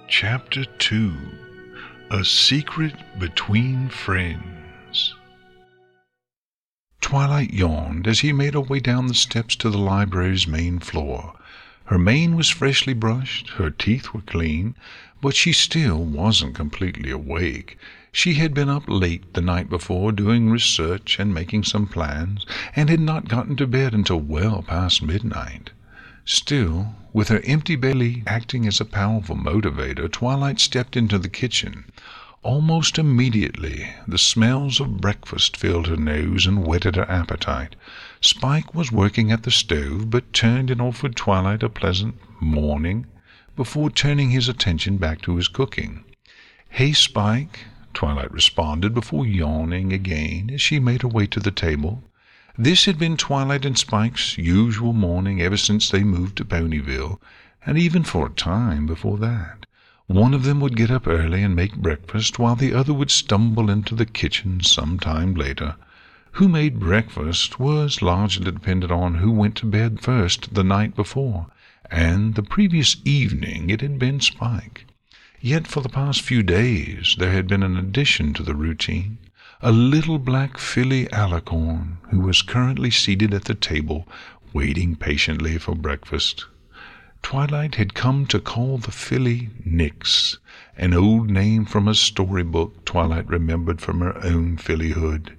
Chapter 2. A Secret Between Friends. Twilight yawned as he made her way down the steps to the library's main floor. Her mane was freshly brushed, her teeth were clean, but she still wasn't completely awake. She had been up late the night before doing research and making some plans, and had not gotten to bed until well past midnight. Still, with her empty belly acting as a powerful motivator, Twilight stepped into the kitchen. Almost immediately, the smells of breakfast filled her nose and whetted her appetite. Spike was working at the stove, but turned and offered Twilight a pleasant morning before turning his attention back to his cooking. "Hey, Spike," Twilight responded before yawning again as she made her way to the table. This had been Twilight and Spike's usual morning ever since they moved to Ponyville, and even for a time before that. One of them would get up early and make breakfast, while the other would stumble into the kitchen some time later. Who made breakfast was largely dependent on who went to bed first the night before, and the previous evening it had been Spike. Yet for the past few days there had been an addition to the routine. A little black filly alicorn, who was currently seated at the table, waiting patiently for breakfast. Twilight had come to call the filly Nix, an old name from a storybook Twilight remembered from her own fillyhood.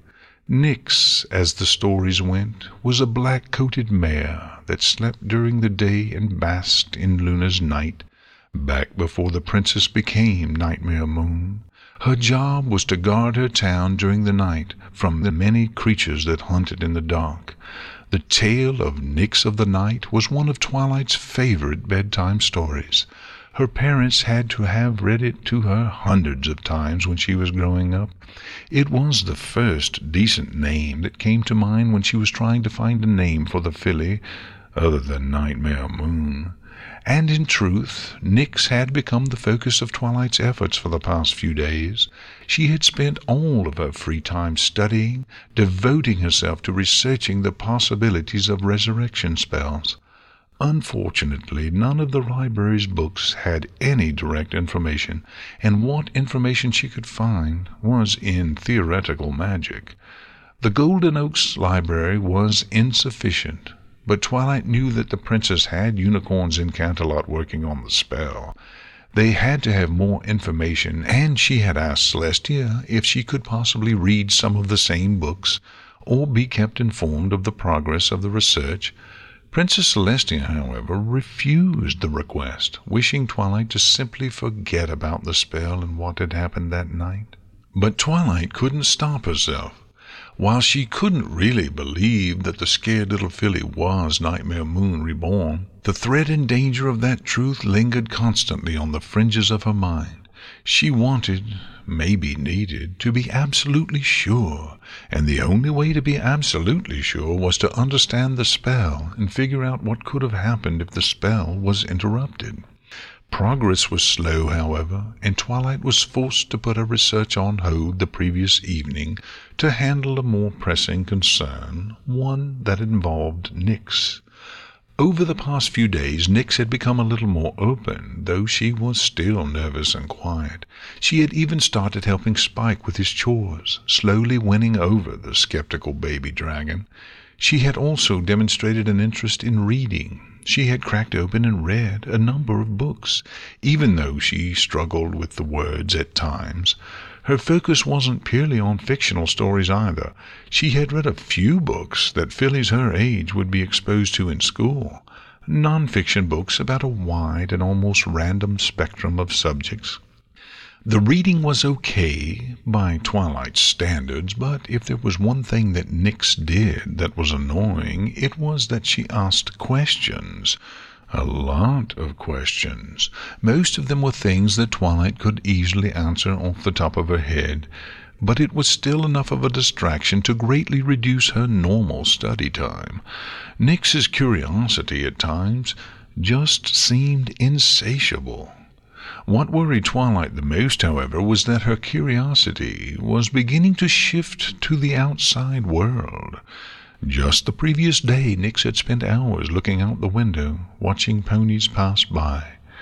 Nix, as the stories went, was a black-coated mare that slept during the day and basked in Luna's night, back before the princess became Nightmare Moon. Her job was to guard her town during the night from the many creatures that hunted in the dark. The tale of Nix of the Night was one of Twilight's favorite bedtime stories. Her parents had to have read it to her hundreds of times when she was growing up. It was the first decent name that came to mind when she was trying to find a name for the filly other than Nightmare Moon. And in truth, Nix had become the focus of Twilight's efforts for the past few days. She had spent all of her free time studying, devoting herself to researching the possibilities of resurrection spells. Unfortunately, none of the library's books had any direct information, and what information she could find was in theoretical magic. The Golden Oaks Library was insufficient, but Twilight knew that the princess had unicorns in Canterlot working on the spell. They had to have more information, and she had asked Celestia if she could possibly read some of the same books, or be kept informed of the progress of the research. Princess Celestia, however, refused the request, wishing Twilight to simply forget about the spell and what had happened that night. But Twilight couldn't stop herself. While she couldn't really believe that the scared little filly was Nightmare Moon reborn, the threat and danger of that truth lingered constantly on the fringes of her mind. She wanted, maybe needed, to be absolutely sure, and the only way to be absolutely sure was to understand the spell and figure out what could have happened if the spell was interrupted. Progress was slow, however, and Twilight was forced to put her research on hold the previous evening to handle a more pressing concern, one that involved Nix. Over the past few days, Nix had become a little more open, though she was still nervous and quiet. She had even started helping Spike with his chores, slowly winning over the skeptical baby dragon. She had also demonstrated an interest in reading. She had cracked open and read a number of books, even though she struggled with the words at times. Her focus wasn't purely on fictional stories either. She had read a few books that fillies her age would be exposed to in school, non-fiction books about a wide and almost random spectrum of subjects. The reading was okay by Twilight's standards, but if there was one thing that Nix did that was annoying, it was that she asked questions. A lot of questions. Most of them were things that Twilight could easily answer off the top of her head, but it was still enough of a distraction to greatly reduce her normal study time. Nix's curiosity at times just seemed insatiable. What worried Twilight the most, however, was that her curiosity was beginning to shift to the outside world. Just the previous day, Nix had spent hours looking out the window, watching ponies pass by.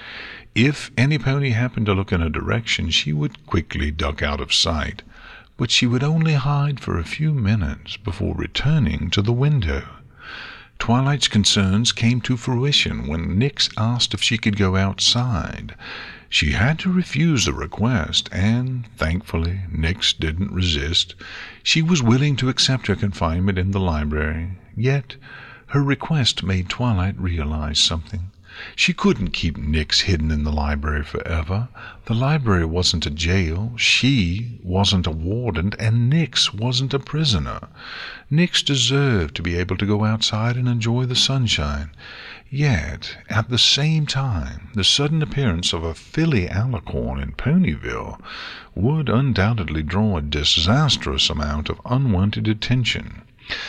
If any pony happened to look in her direction, she would quickly duck out of sight, but she would only hide for a few minutes before returning to the window. Twilight's concerns came to fruition when Nix asked if she could go outside. She had to refuse the request, and, thankfully, Nix didn't resist. She was willing to accept her confinement in the library, yet her request made Twilight realize something. She couldn't keep Nix hidden in the library forever. The library wasn't a jail, she wasn't a warden, and Nix wasn't a prisoner. Nix deserved to be able to go outside and enjoy the sunshine. Yet, at the same time, the sudden appearance of a filly alicorn in Ponyville would undoubtedly draw a disastrous amount of unwanted attention.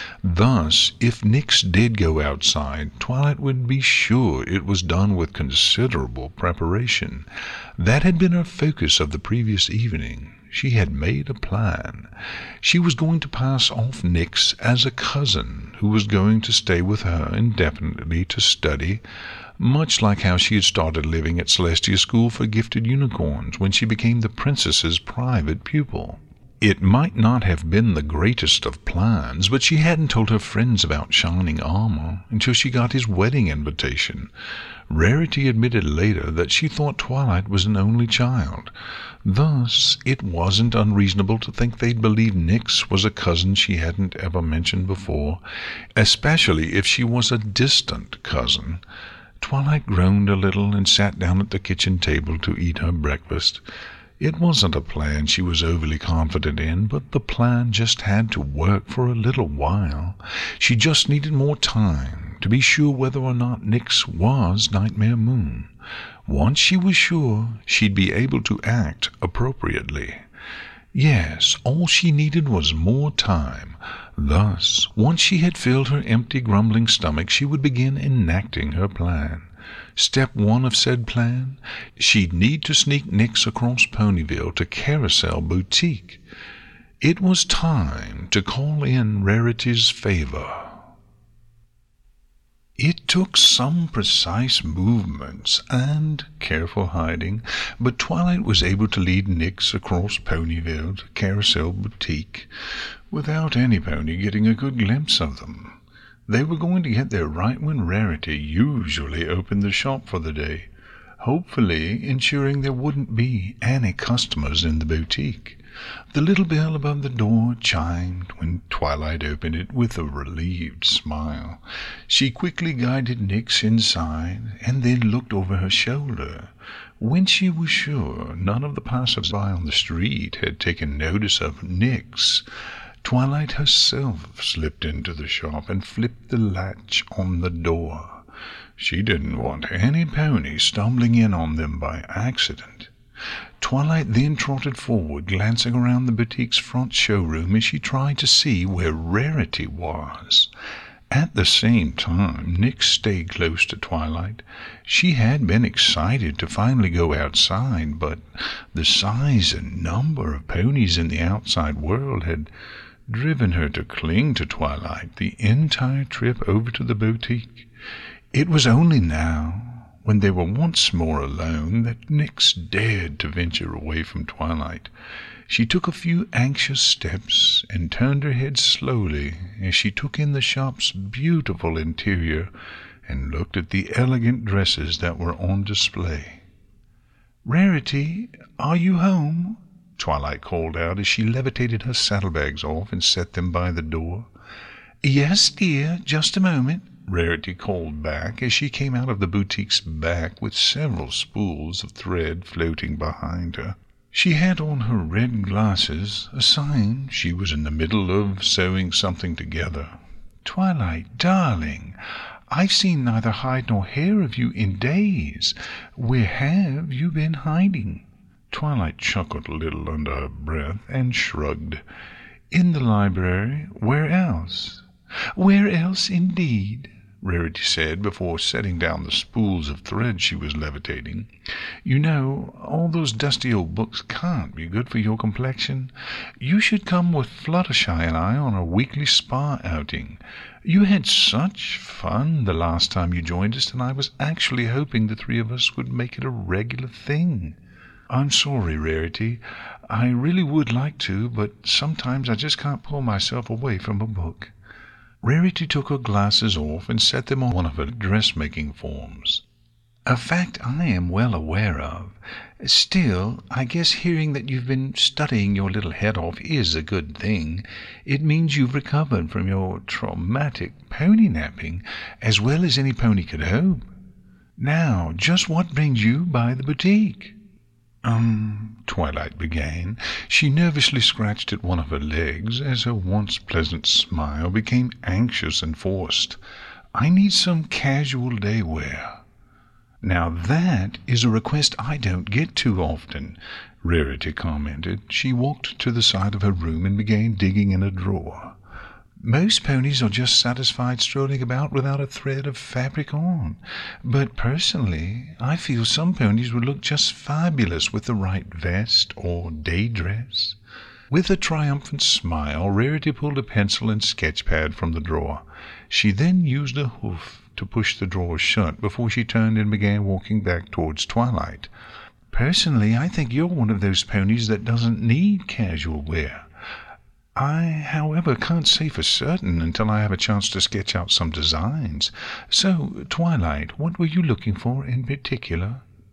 Thus, if Nix did go outside, Twilight would be sure it was done with considerable preparation. That had been her focus of the previous evening. She had made a plan. She was going to pass off Nix as a cousin who was going to stay with her indefinitely to study, much like how she had started living at Celestia School for Gifted Unicorns when she became the princess's private pupil. It might not have been the greatest of plans, but she hadn't told her friends about Shining Armor until she got his wedding invitation. Rarity admitted later that she thought Twilight was an only child. Thus, it wasn't unreasonable to think they'd believe Nix was a cousin she hadn't ever mentioned before, especially if she was a distant cousin. Twilight groaned a little and sat down at the kitchen table to eat her breakfast. It wasn't a plan she was overly confident in, but the plan just had to work for a little while. She just needed more time to be sure whether or not Nix was Nightmare Moon. Once she was sure, she'd be able to act appropriately. Yes, all she needed was more time. Thus, once she had filled her empty, grumbling stomach, she would begin enacting her plan. Step 1 of said plan, she'd need to sneak Nix across Ponyville to Carousel Boutique. It was time to call in Rarity's favor. It took some precise movements and careful hiding, but Twilight was able to lead Nix across Ponyville to Carousel Boutique without any pony getting a good glimpse of them. They were going to get there right when Rarity usually opened the shop for the day, hopefully ensuring there wouldn't be any customers in the boutique. The little bell above the door chimed when Twilight opened it with a relieved smile. She quickly guided Nix inside and then looked over her shoulder. When she was sure none of the passers-by on the street had taken notice of Nix, Twilight herself slipped into the shop and flipped the latch on the door. She didn't want any pony stumbling in on them by accident. Twilight then trotted forward, glancing around the boutique's front showroom as she tried to see where Rarity was. At the same time, Nix stayed close to Twilight. She had been excited to finally go outside, but the size and number of ponies in the outside world had driven her to cling to Twilight the entire trip over to the boutique. It was only now, when they were once more alone, that Nix dared to venture away from Twilight. She took a few anxious steps and turned her head slowly as she took in the shop's beautiful interior and looked at the elegant dresses that were on display. "Rarity, are you home?" Twilight called out as she levitated her saddlebags off and set them by the door. "Yes, dear, just a moment," Rarity called back as she came out of the boutique's back with several spools of thread floating behind her. She had on her red glasses, a sign she was in the middle of sewing something together. "Twilight, darling, I've seen neither hide nor hair of you in days. Where have you been hiding?" Twilight chuckled a little under her breath and shrugged. "In the library. Where else?" "Where else, indeed?" Rarity said before setting down the spools of thread she was levitating. "You know, all those dusty old books can't be good for your complexion. You should come with Fluttershy and I on a weekly spa outing. You had such fun the last time you joined us, and I was actually hoping the three of us would make it a regular thing." "I'm sorry, Rarity. I really would like to, but sometimes I just can't pull myself away from a book." Rarity took her glasses off and set them on one of her dressmaking forms. "A fact I am well aware of. Still, I guess hearing that you've been studying your little head off is a good thing. It means you've recovered from your traumatic pony napping as well as any pony could hope. Now, just what brings you by the boutique?" Twilight began. She nervously scratched at one of her legs as her once pleasant smile became anxious and forced. "I need some casual day wear." "Now that is a request I don't get too often," Rarity commented. She walked to the side of her room and began digging in a drawer. "Most ponies are just satisfied strolling about without a thread of fabric on. But personally, I feel some ponies would look just fabulous with the right vest or day dress." With a triumphant smile, Rarity pulled a pencil and sketch pad from the drawer. She then used a hoof to push the drawer shut before she turned and began walking back towards Twilight. "Personally, I think you're one of those ponies that doesn't need casual wear. I, however, can't say for certain until I have a chance to sketch out some designs. So, Twilight, what were you looking for in particular?"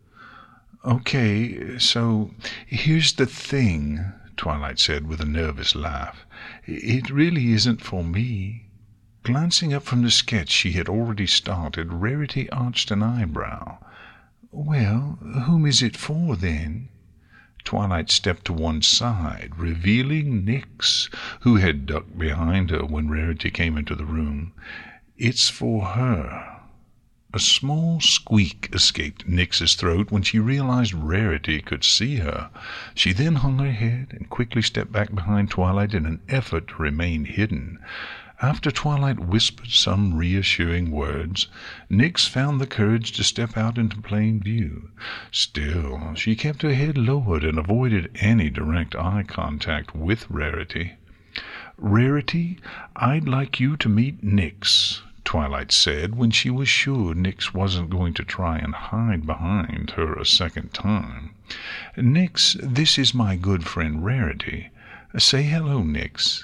"Okay, so here's the thing," Twilight said with a nervous laugh. "It really isn't for me." Glancing up from the sketch she had already started, Rarity arched an eyebrow. "Well, whom is it for, then?" Twilight stepped to one side, revealing Nyx, who had ducked behind her when Rarity came into the room. "It's for her." A small squeak escaped Nyx's throat when she realized Rarity could see her. She then hung her head and quickly stepped back behind Twilight in an effort to remain hidden. After Twilight whispered some reassuring words, Nyx found the courage to step out into plain view. Still, she kept her head lowered and avoided any direct eye contact with Rarity. "Rarity, I'd like you to meet Nyx," Twilight said when she was sure Nyx wasn't going to try and hide behind her a second time. "Nyx, this is my good friend Rarity. Say hello, Nyx."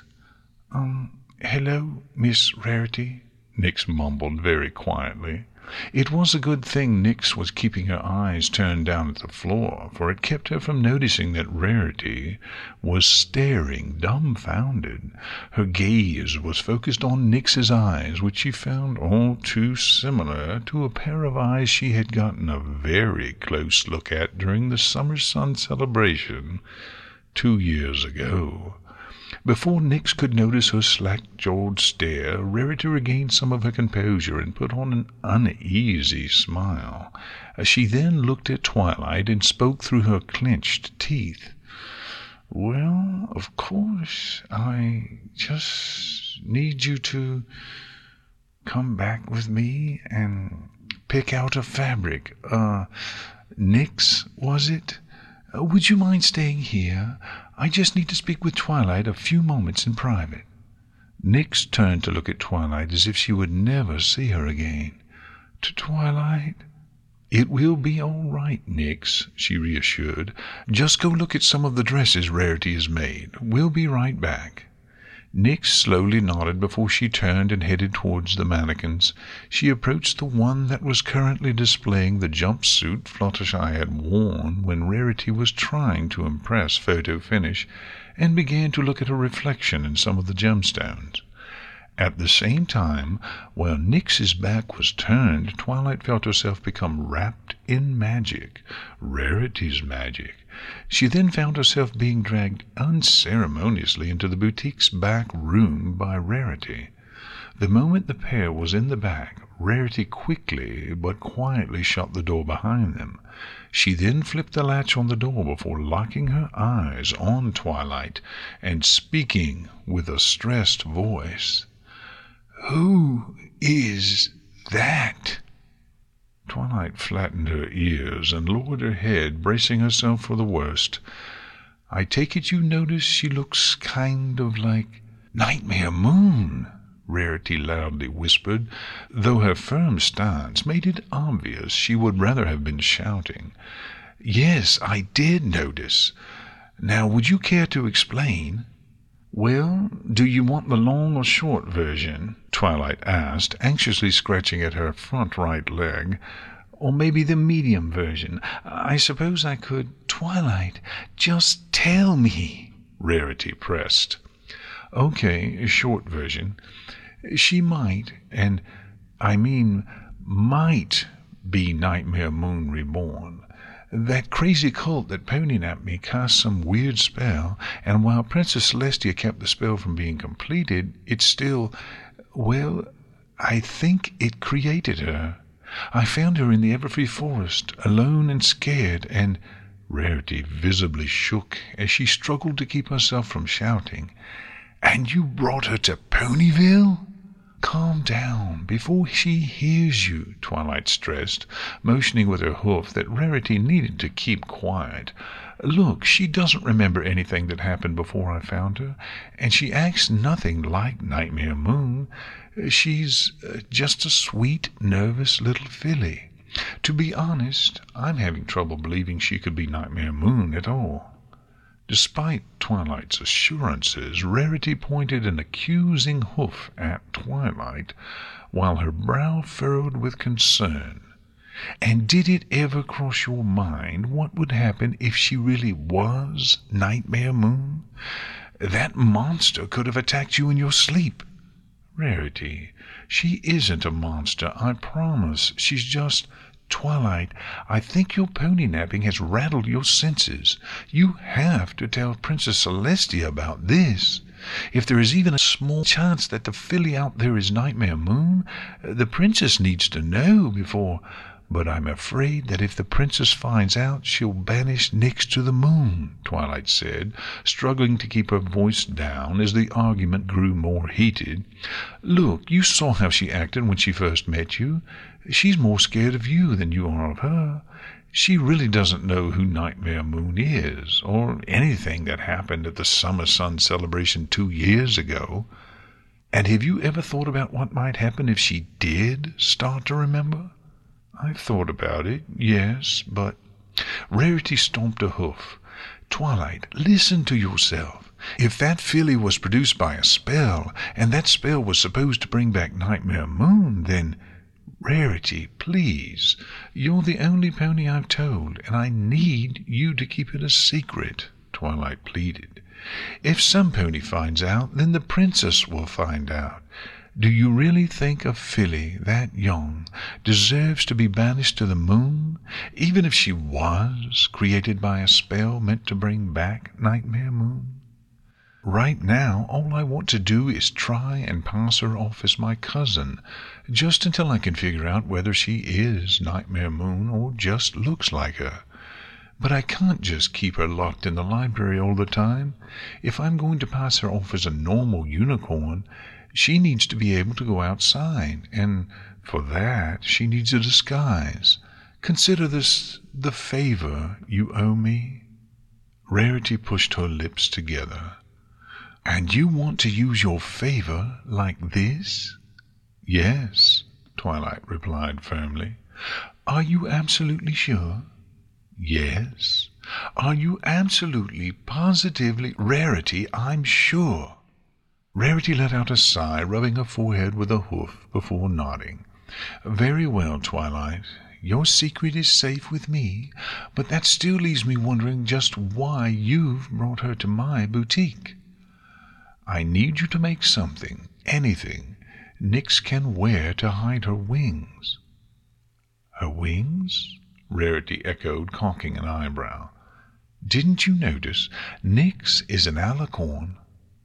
"Hello, Miss Rarity," Nyx mumbled very quietly. It was a good thing Nyx was keeping her eyes turned down at the floor, for it kept her from noticing that Rarity was staring dumbfounded. Her gaze was focused on Nyx's eyes, which she found all too similar to a pair of eyes she had gotten a very close look at during the Summer Sun celebration 2 years ago. Before Nyx could notice her slack-jawed stare, Rarity regained some of her composure and put on an uneasy smile. She then looked at Twilight and spoke through her clenched teeth. "Well, of course, I just need you to come back with me and pick out a fabric. Nyx, was it? Would you mind staying here? I just need to speak with Twilight a few moments in private." Nyx turned to look at Twilight as if she would never see her again. "To Twilight?" "It will be all right, Nyx," she reassured. "Just go look at some of the dresses Rarity has made. We'll be right back." Nyx slowly nodded before she turned and headed towards the mannequins. She approached the one that was currently displaying the jumpsuit Fluttershy had worn when Rarity was trying to impress Photo Finish, and began to look at her reflection in some of the gemstones. At the same time, while Nyx's back was turned, Twilight felt herself become wrapped in magic, Rarity's magic. She then found herself being dragged unceremoniously into the boutique's back room by Rarity. The moment the pair was in the back, Rarity quickly but quietly shut the door behind them. She then flipped the latch on the door before locking her eyes on Twilight and speaking with a stressed voice. "Who is that? Twilight flattened her ears and lowered her head, bracing herself for the worst. I take it you notice she looks kind of like Nightmare Moon, Rarity loudly whispered, though her firm stance made it obvious she would rather have been shouting. Yes, I did notice. Now, would you care to explain? Well, do you want the long or short version? Twilight asked, anxiously scratching at her front right leg. Or maybe the medium version. I suppose I could. Twilight, just tell me, Rarity pressed. Okay, short version. She might, and I mean might, be Nightmare Moon reborn. That crazy cult that pony-napped me cast some weird spell, and while Princess Celestia kept the spell from being completed, it still, well, I think it created her. I found her in the Everfree Forest, alone and scared, and Rarity visibly shook as she struggled to keep herself from shouting. And you brought her to Ponyville? Calm down before she hears you, Twilight stressed, motioning with her hoof that Rarity needed to keep quiet. Look, she doesn't remember anything that happened before I found her, and she acts nothing like Nightmare Moon. She's just a sweet, nervous little filly. To be honest, I'm having trouble believing she could be Nightmare Moon at all. Despite Twilight's assurances, Rarity pointed an accusing hoof at Twilight, while her brow furrowed with concern. And did it ever cross your mind what would happen if she really was Nightmare Moon? That monster could have attacked you in your sleep. Rarity, she isn't a monster, I promise. She's just... Twilight, I think your pony napping has rattled your senses. You have to tell Princess Celestia about this. If there is even a small chance that the filly out there is Nightmare Moon, the princess needs to know before... But I'm afraid that if the princess finds out, she'll banish Nyx to the moon, Twilight said, struggling to keep her voice down as the argument grew more heated. Look, you saw how she acted when she first met you. She's more scared of you than you are of her. She really doesn't know who Nightmare Moon is, or anything that happened at the Summer Sun celebration 2 years ago. And have you ever thought about what might happen if she did start to remember? I've thought about it, yes, but... Rarity stomped a hoof. Twilight, listen to yourself. If that filly was produced by a spell, and that spell was supposed to bring back Nightmare Moon, then... Rarity, please. You're the only pony I've told, and I need you to keep it a secret, Twilight pleaded. If some pony finds out, then the princess will find out. Do you really think a filly that young deserves to be banished to the moon, even if she was created by a spell meant to bring back Nightmare Moon? Right now, all I want to do is try and pass her off as my cousin, just until I can figure out whether she is Nightmare Moon or just looks like her. But I can't just keep her locked in the library all the time. If I'm going to pass her off as a normal unicorn, she needs to be able to go outside, and for that she needs a disguise. Consider this the favor you owe me. Rarity pushed her lips together. And you want to use your favor like this? Yes, Twilight replied firmly. Are you absolutely sure? Yes. Are you absolutely, positively... Rarity, I'm sure. Rarity let out a sigh, rubbing her forehead with a hoof before nodding. Very well, Twilight. Your secret is safe with me, but that still leaves me wondering just why you've brought her to my boutique. I need you to make something, anything, Nyx can wear to hide her wings. Her wings? Rarity echoed, cocking an eyebrow. Didn't you notice? Nyx is an alicorn.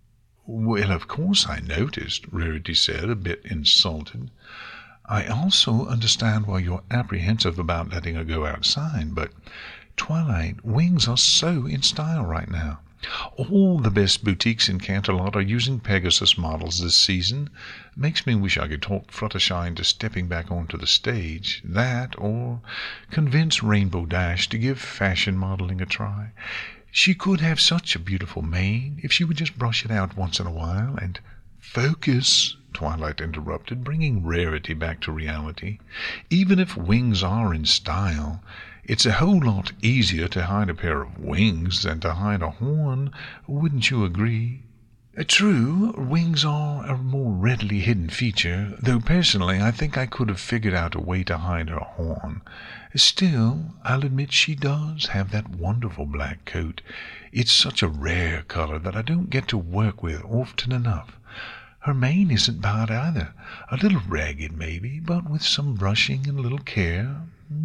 Well, of course I noticed, Rarity said, a bit insulted. I also understand why you're apprehensive about letting her go outside, but, Twilight, wings are so in style right now. All the best boutiques in Canterlot are using Pegasus models this season. Makes me wish I could talk Fluttershy into stepping back onto the stage. That, or convince Rainbow Dash to give fashion modeling a try. She could have such a beautiful mane if she would just brush it out once in a while. And focus, Twilight interrupted, bringing Rarity back to reality. Even if wings are in style, it's a whole lot easier to hide a pair of wings than to hide a horn, wouldn't you agree? True, wings are a more readily hidden feature, though personally I think I could have figured out a way to hide her horn. Still, I'll admit she does have that wonderful black coat. It's such a rare color that I don't get to work with often enough. Her mane isn't bad either, a little ragged maybe, but with some brushing and a little care.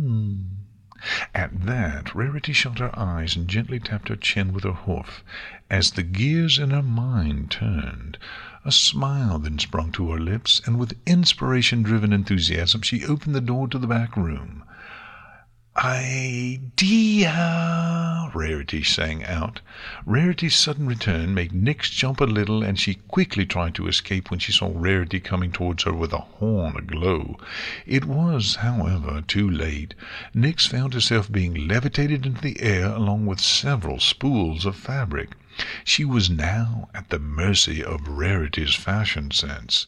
At that, Rarity shut her eyes and gently tapped her chin with her hoof, as the gears in her mind turned. A smile then sprung to her lips, and with inspiration-driven enthusiasm she opened the door to the back room. "Idea!" Rarity sang out. Rarity's sudden return made Nyx jump a little, and she quickly tried to escape when she saw Rarity coming towards her with a horn aglow. It was, however, too late. Nyx found herself being levitated into the air along with several spools of fabric. She was now at the mercy of Rarity's fashion sense.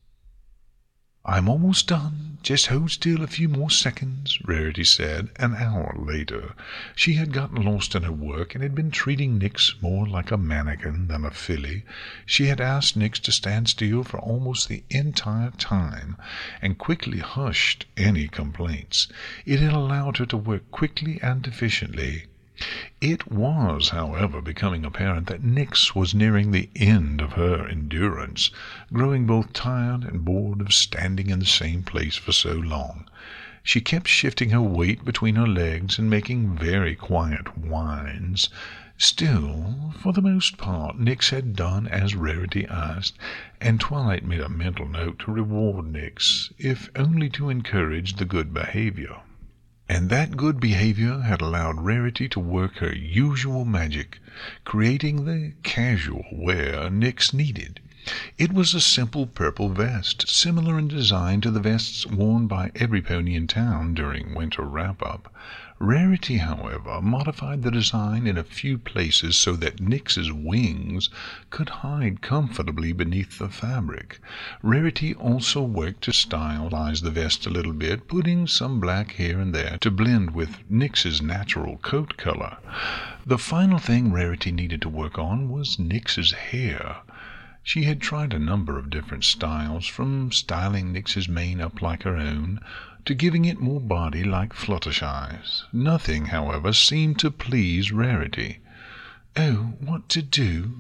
"I'm almost done. Just hold still a few more seconds," Rarity said an hour later. She had gotten lost in her work and had been treating Nyx more like a mannequin than a filly. She had asked Nyx to stand still for almost the entire time, and quickly hushed any complaints. It had allowed her to work quickly and efficiently. It was, however, becoming apparent that Nyx was nearing the end of her endurance, growing both tired and bored of standing in the same place for so long. She kept shifting her weight between her legs and making very quiet whines. Still, for the most part, Nyx had done as Rarity asked, and Twilight made a mental note to reward Nyx, if only to encourage the good behavior. And that good behavior had allowed Rarity to work her usual magic, creating the casual wear Nyx needed. It was a simple purple vest, similar in design to the vests worn by every pony in town during winter wrap-up. Rarity, however, modified the design in a few places so that Nyx's wings could hide comfortably beneath the fabric. Rarity also worked to stylize the vest a little bit, putting some black here and there to blend with Nyx's natural coat color. The final thing Rarity needed to work on was Nyx's hair. She had tried a number of different styles, from styling Nyx's mane up like her own, to giving it more body like Fluttershy's. Nothing, however, seemed to please Rarity. "Oh, what to do,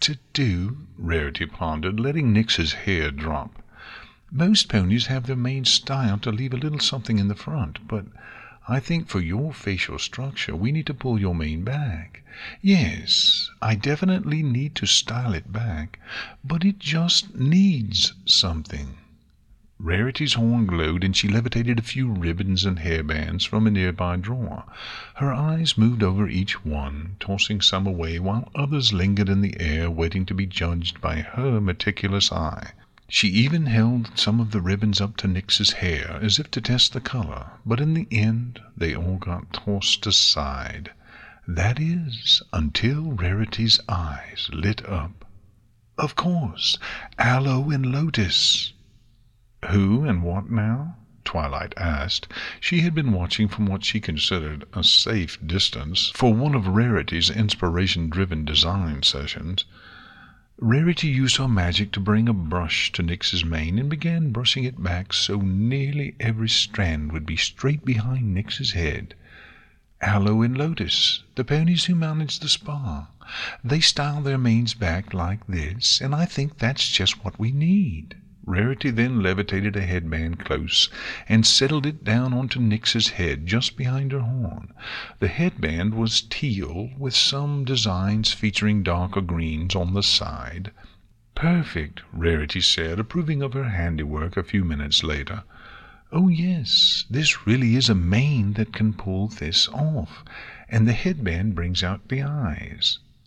Rarity pondered, letting Nyx's hair drop. "Most ponies have their manes styled to leave a little something in the front, but I think for your facial structure we need to pull your mane back. Yes, I definitely need to style it back, but it just needs something." Rarity's horn glowed, and she levitated a few ribbons and hairbands from a nearby drawer. Her eyes moved over each one, tossing some away, while others lingered in the air, waiting to be judged by her meticulous eye. She even held some of the ribbons up to Nyx's hair, as if to test the color, but in the end they all got tossed aside. That is, until Rarity's eyes lit up. "Of course, Aloe and Lotus." "Who and what now?" Twilight asked. She had been watching from what she considered a safe distance for one of Rarity's inspiration-driven design sessions. Rarity used her magic to bring a brush to Nyx's mane and began brushing it back so nearly every strand would be straight behind Nyx's head. "Aloe and Lotus, the ponies who manage the spa. They style their manes back like this, and I think that's just what we need." Rarity then levitated a headband close and settled it down onto Nyx's head just behind her horn. The headband was teal, with some designs featuring darker greens on the side. "Perfect," Rarity said, approving of her handiwork a few minutes later. "Oh yes, this really is a mane that can pull this off, and the headband brings out the eyes."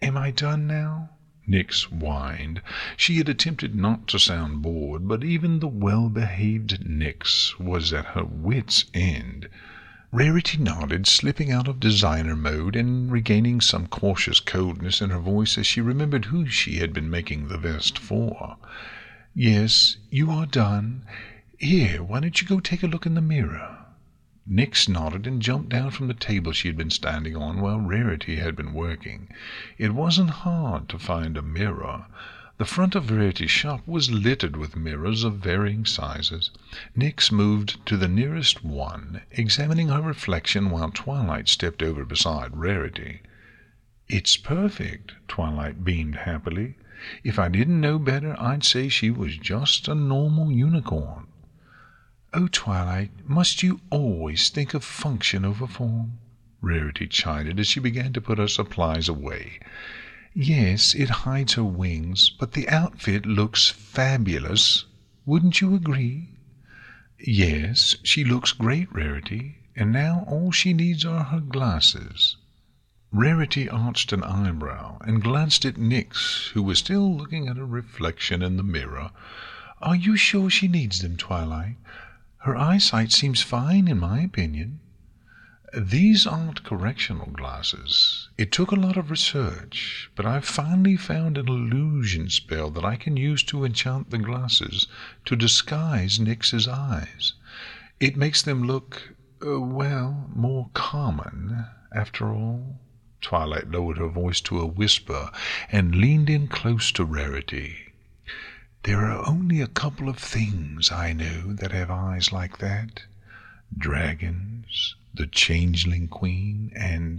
Am I done now? Nyx whined. She had attempted not to sound bored, but even the well-behaved Nyx was at her wit's end. Rarity nodded, slipping out of designer mode and regaining some cautious coldness in her voice as she remembered who she had been making the vest for. Yes, you are done. Here, why don't you go take a look in the mirror? Nyx nodded and jumped down from the table she had been standing on while Rarity had been working. It wasn't hard to find a mirror. The front of Rarity's shop was littered with mirrors of varying sizes. Nyx moved to the nearest one, examining her reflection while Twilight stepped over beside Rarity. It's perfect, Twilight beamed happily. If I didn't know better, I'd say she was just a normal unicorn. Oh, Twilight, must you always think of function over form? Rarity chided as she began to put her supplies away. Yes, it hides her wings, but the outfit looks fabulous. Wouldn't you agree? Yes, she looks great, Rarity, and now all she needs are her glasses. Rarity arched an eyebrow and glanced at Nyx, who was still looking at her reflection in the mirror. Are you sure she needs them, Twilight? Her eyesight seems fine, in my opinion. These aren't correctional glasses. It took a lot of research, but I've finally found an illusion spell that I can use to enchant the glasses to disguise Nyx's eyes. It makes them look, more common, after all. Twilight lowered her voice to a whisper and leaned in close to Rarity. There are only a couple of things I know that have eyes like that. Dragons, the Changeling Queen, and,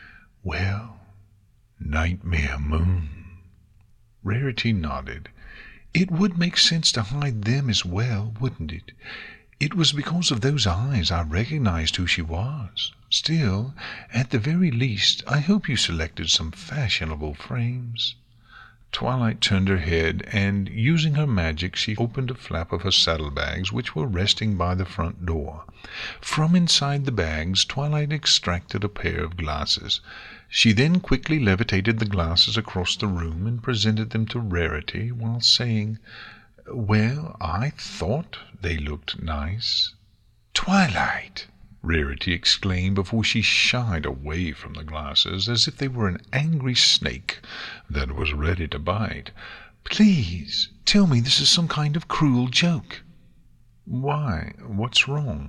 Nightmare Moon. Rarity nodded. It would make sense to hide them as well, wouldn't it? It was because of those eyes I recognized who she was. Still, at the very least, I hope you selected some fashionable frames. Twilight turned her head, and, using her magic, she opened a flap of her saddlebags, which were resting by the front door. From inside the bags, Twilight extracted a pair of glasses. She then quickly levitated the glasses across the room and presented them to Rarity, while saying, I thought they looked nice. Twilight! Rarity exclaimed before she shied away from the glasses as if they were an angry snake that was ready to bite. Please, tell me this is some kind of cruel joke. Why, what's wrong?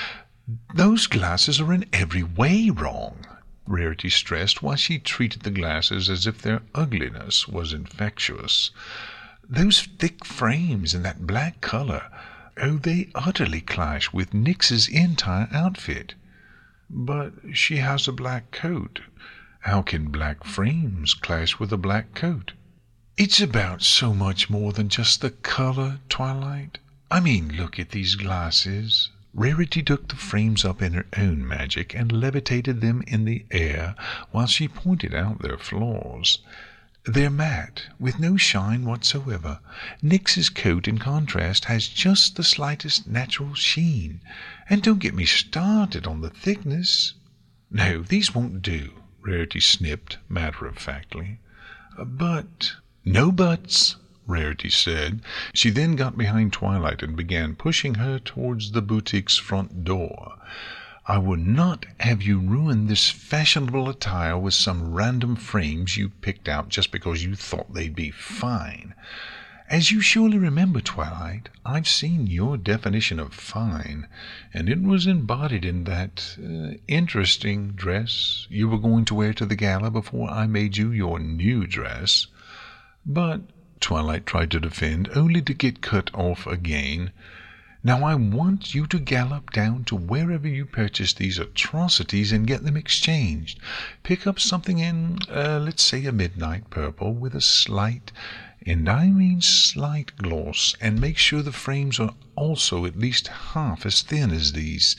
Those glasses are in every way wrong, Rarity stressed while she treated the glasses as if their ugliness was infectious. Those thick frames and that black color, they utterly clash with Nyx's entire outfit. But she has a black coat. How can black frames clash with a black coat? It's about so much more than just the color, Twilight. I mean, look at these glasses. Rarity took the frames up in her own magic and levitated them in the air while she pointed out their flaws. They're matte, with no shine whatsoever. Nyx's coat, in contrast, has just the slightest natural sheen. And don't get me started on the thickness. No, these won't do, Rarity snipped matter-of-factly. But... No buts, Rarity said. She then got behind Twilight and began pushing her towards the boutique's front door. I would not have you ruin this fashionable attire with some random frames you picked out just because you thought they'd be fine. As you surely remember, Twilight, I've seen your definition of fine, and it was embodied in that interesting dress you were going to wear to the gala before I made you your new dress. But Twilight tried to defend, only to get cut off again. Now I want you to gallop down to wherever you purchased these atrocities and get them exchanged. Pick up something in, let's say a midnight purple with a slight, and I mean slight gloss, and make sure the frames are also at least half as thin as these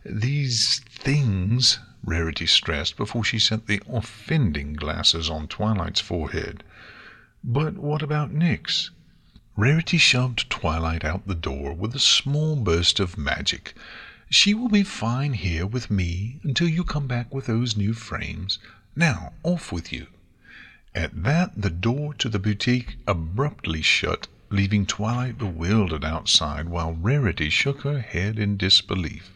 things, Rarity stressed before she set the offending glasses on Twilight's forehead. But what about Nyx? Rarity shoved Twilight out the door with a small burst of magic. She will be fine here with me until you come back with those new frames. Now, off with you. At that, the door to the boutique abruptly shut, leaving Twilight bewildered outside while Rarity shook her head in disbelief.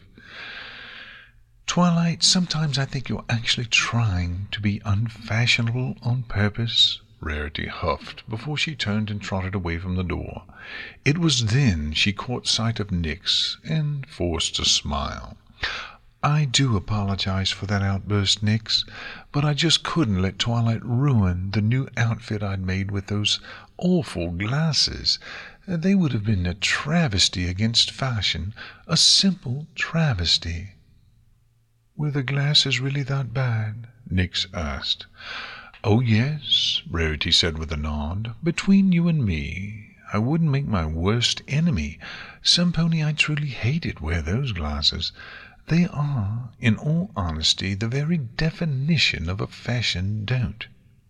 "Twilight, sometimes I think you're actually trying to be unfashionable on purpose," Rarity huffed before she turned and trotted away from the door. It was then she caught sight of Nyx and forced a smile. "I do apologize for that outburst, Nyx, but I just couldn't let Twilight ruin the new outfit I'd made with those awful glasses. They would have been a travesty against fashion, a simple travesty." "Were the glasses really that bad?" Nyx asked. "Oh, yes," Rarity said with a nod. "Between you and me, I wouldn't make my worst enemy, some pony I truly hated, wear those glasses. They are, in all honesty, the very definition of a fashion don't."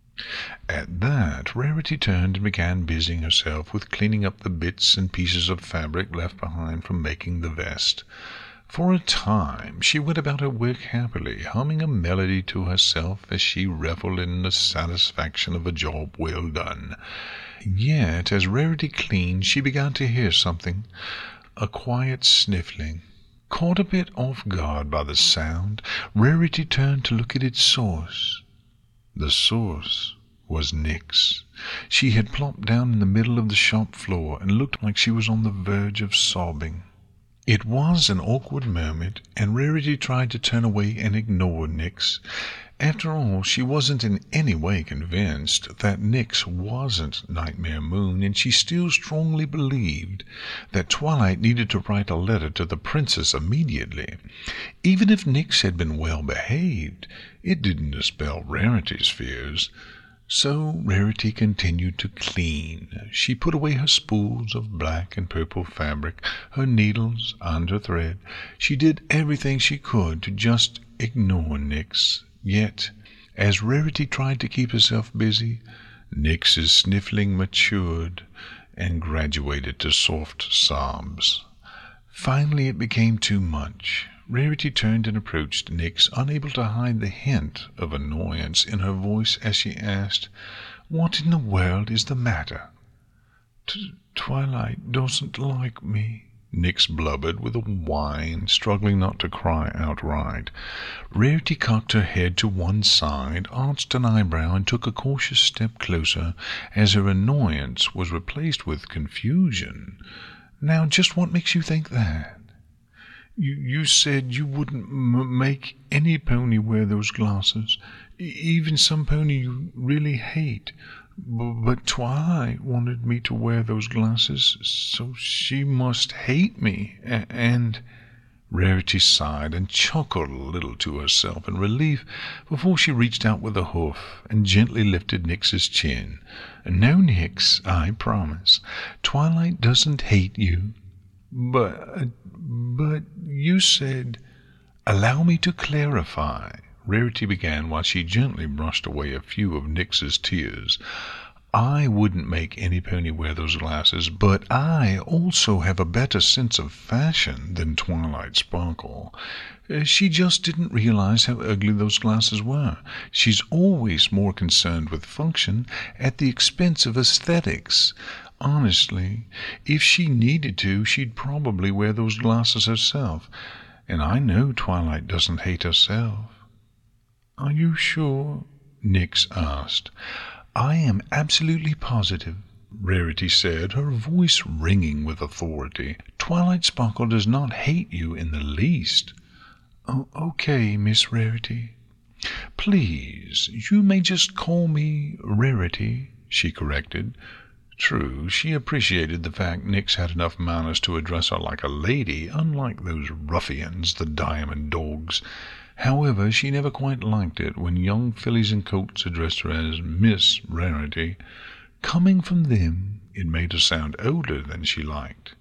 At that, Rarity turned and began busying herself with cleaning up the bits and pieces of fabric left behind from making the vest. For a time she went about her work happily, humming a melody to herself as she revelled in the satisfaction of a job well done. Yet, as Rarity cleaned, she began to hear something, a quiet sniffling. Caught a bit off guard by the sound, Rarity turned to look at its source. The source was Nyx. She had plopped down in the middle of the shop floor and looked like she was on the verge of sobbing. It was an awkward moment, and Rarity tried to turn away and ignore Nyx. After all, she wasn't in any way convinced that Nyx wasn't Nightmare Moon, and she still strongly believed that Twilight needed to write a letter to the princess immediately. Even if Nyx had been well behaved, it didn't dispel Rarity's fears. So Rarity continued to clean. She put away her spools of black and purple fabric, her needles, and her thread. She did everything she could to just ignore Nyx. Yet, as Rarity tried to keep herself busy, Nyx's sniffling matured and graduated to soft sobs. Finally it became too much. Rarity turned and approached Nyx, unable to hide the hint of annoyance in her voice as she asked, "What in the world is the matter?" Twilight doesn't like me," Nyx blubbered with a whine, struggling not to cry outright. Rarity cocked her head to one side, arched an eyebrow, and took a cautious step closer as her annoyance was replaced with confusion. "Now, just what makes you think that?" You said you wouldn't make any pony wear those glasses, even some pony you really hate. But Twilight wanted me to wear those glasses, so she must hate me, and—" Rarity sighed and chuckled a little to herself in relief before she reached out with a hoof and gently lifted Nyx's chin. "No, Nyx, I promise. Twilight doesn't hate you. But you said—" "Allow me to clarify," Rarity began while she gently brushed away a few of Nyx's tears. "I wouldn't make any pony wear those glasses, but I also have a better sense of fashion than Twilight Sparkle. She just didn't realize how ugly those glasses were. She's always more concerned with function at the expense of aesthetics. Honestly, if she needed to, she'd probably wear those glasses herself. And I know Twilight doesn't hate herself." "Are you sure?" Nyx asked. "I am absolutely positive," Rarity said, her voice ringing with authority. "Twilight Sparkle does not hate you in the least." "Oh, okay, Miss Rarity." "Please, you may just call me Rarity," she corrected. True, she appreciated the fact Nyx had enough manners to address her like a lady, unlike those ruffians, the Diamond Dogs. However, she never quite liked it when young fillies and colts addressed her as Miss Rarity. Coming from them, it made her sound older than she liked.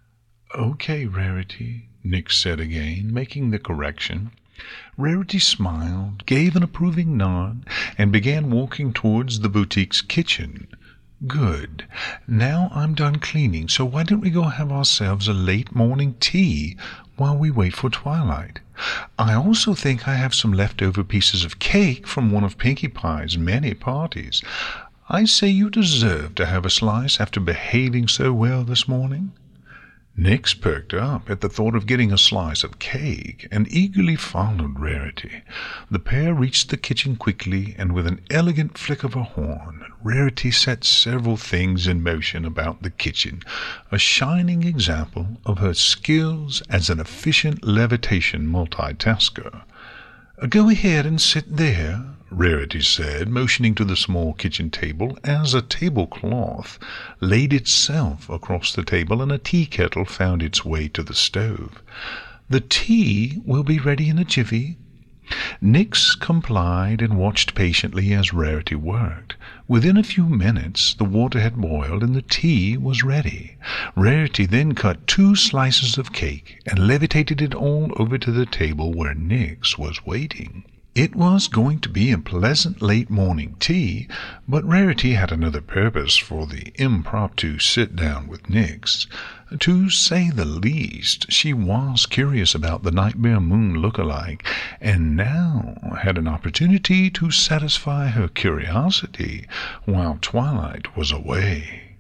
"Okay, Rarity," Nyx said again, making the correction. Rarity smiled, gave an approving nod, and began walking towards the boutique's kitchen. "Good. Now I'm done cleaning, so why don't we go have ourselves a late morning tea while we wait for Twilight? I also think I have some leftover pieces of cake from one of Pinkie Pie's many parties. I say you deserve to have a slice after behaving so well this morning." Nix perked up at the thought of getting a slice of cake and eagerly followed Rarity. The pair reached the kitchen quickly, and with an elegant flick of a horn, Rarity set several things in motion about the kitchen, a shining example of her skills as an efficient levitation multitasker. "Go ahead and sit there," Rarity said, motioning to the small kitchen table as a tablecloth laid itself across the table and a tea kettle found its way to the stove. "The tea will be ready in a jiffy." Nix complied and watched patiently as Rarity worked. Within a few minutes the water had boiled and the tea was ready. Rarity then cut 2 slices of cake and levitated it all over to the table where Nix was waiting. It was going to be a pleasant late morning tea, but Rarity had another purpose for the impromptu sit-down with Nix. To say the least, she was curious about the Nightmare Moon look-alike, and now had an opportunity to satisfy her curiosity while Twilight was away.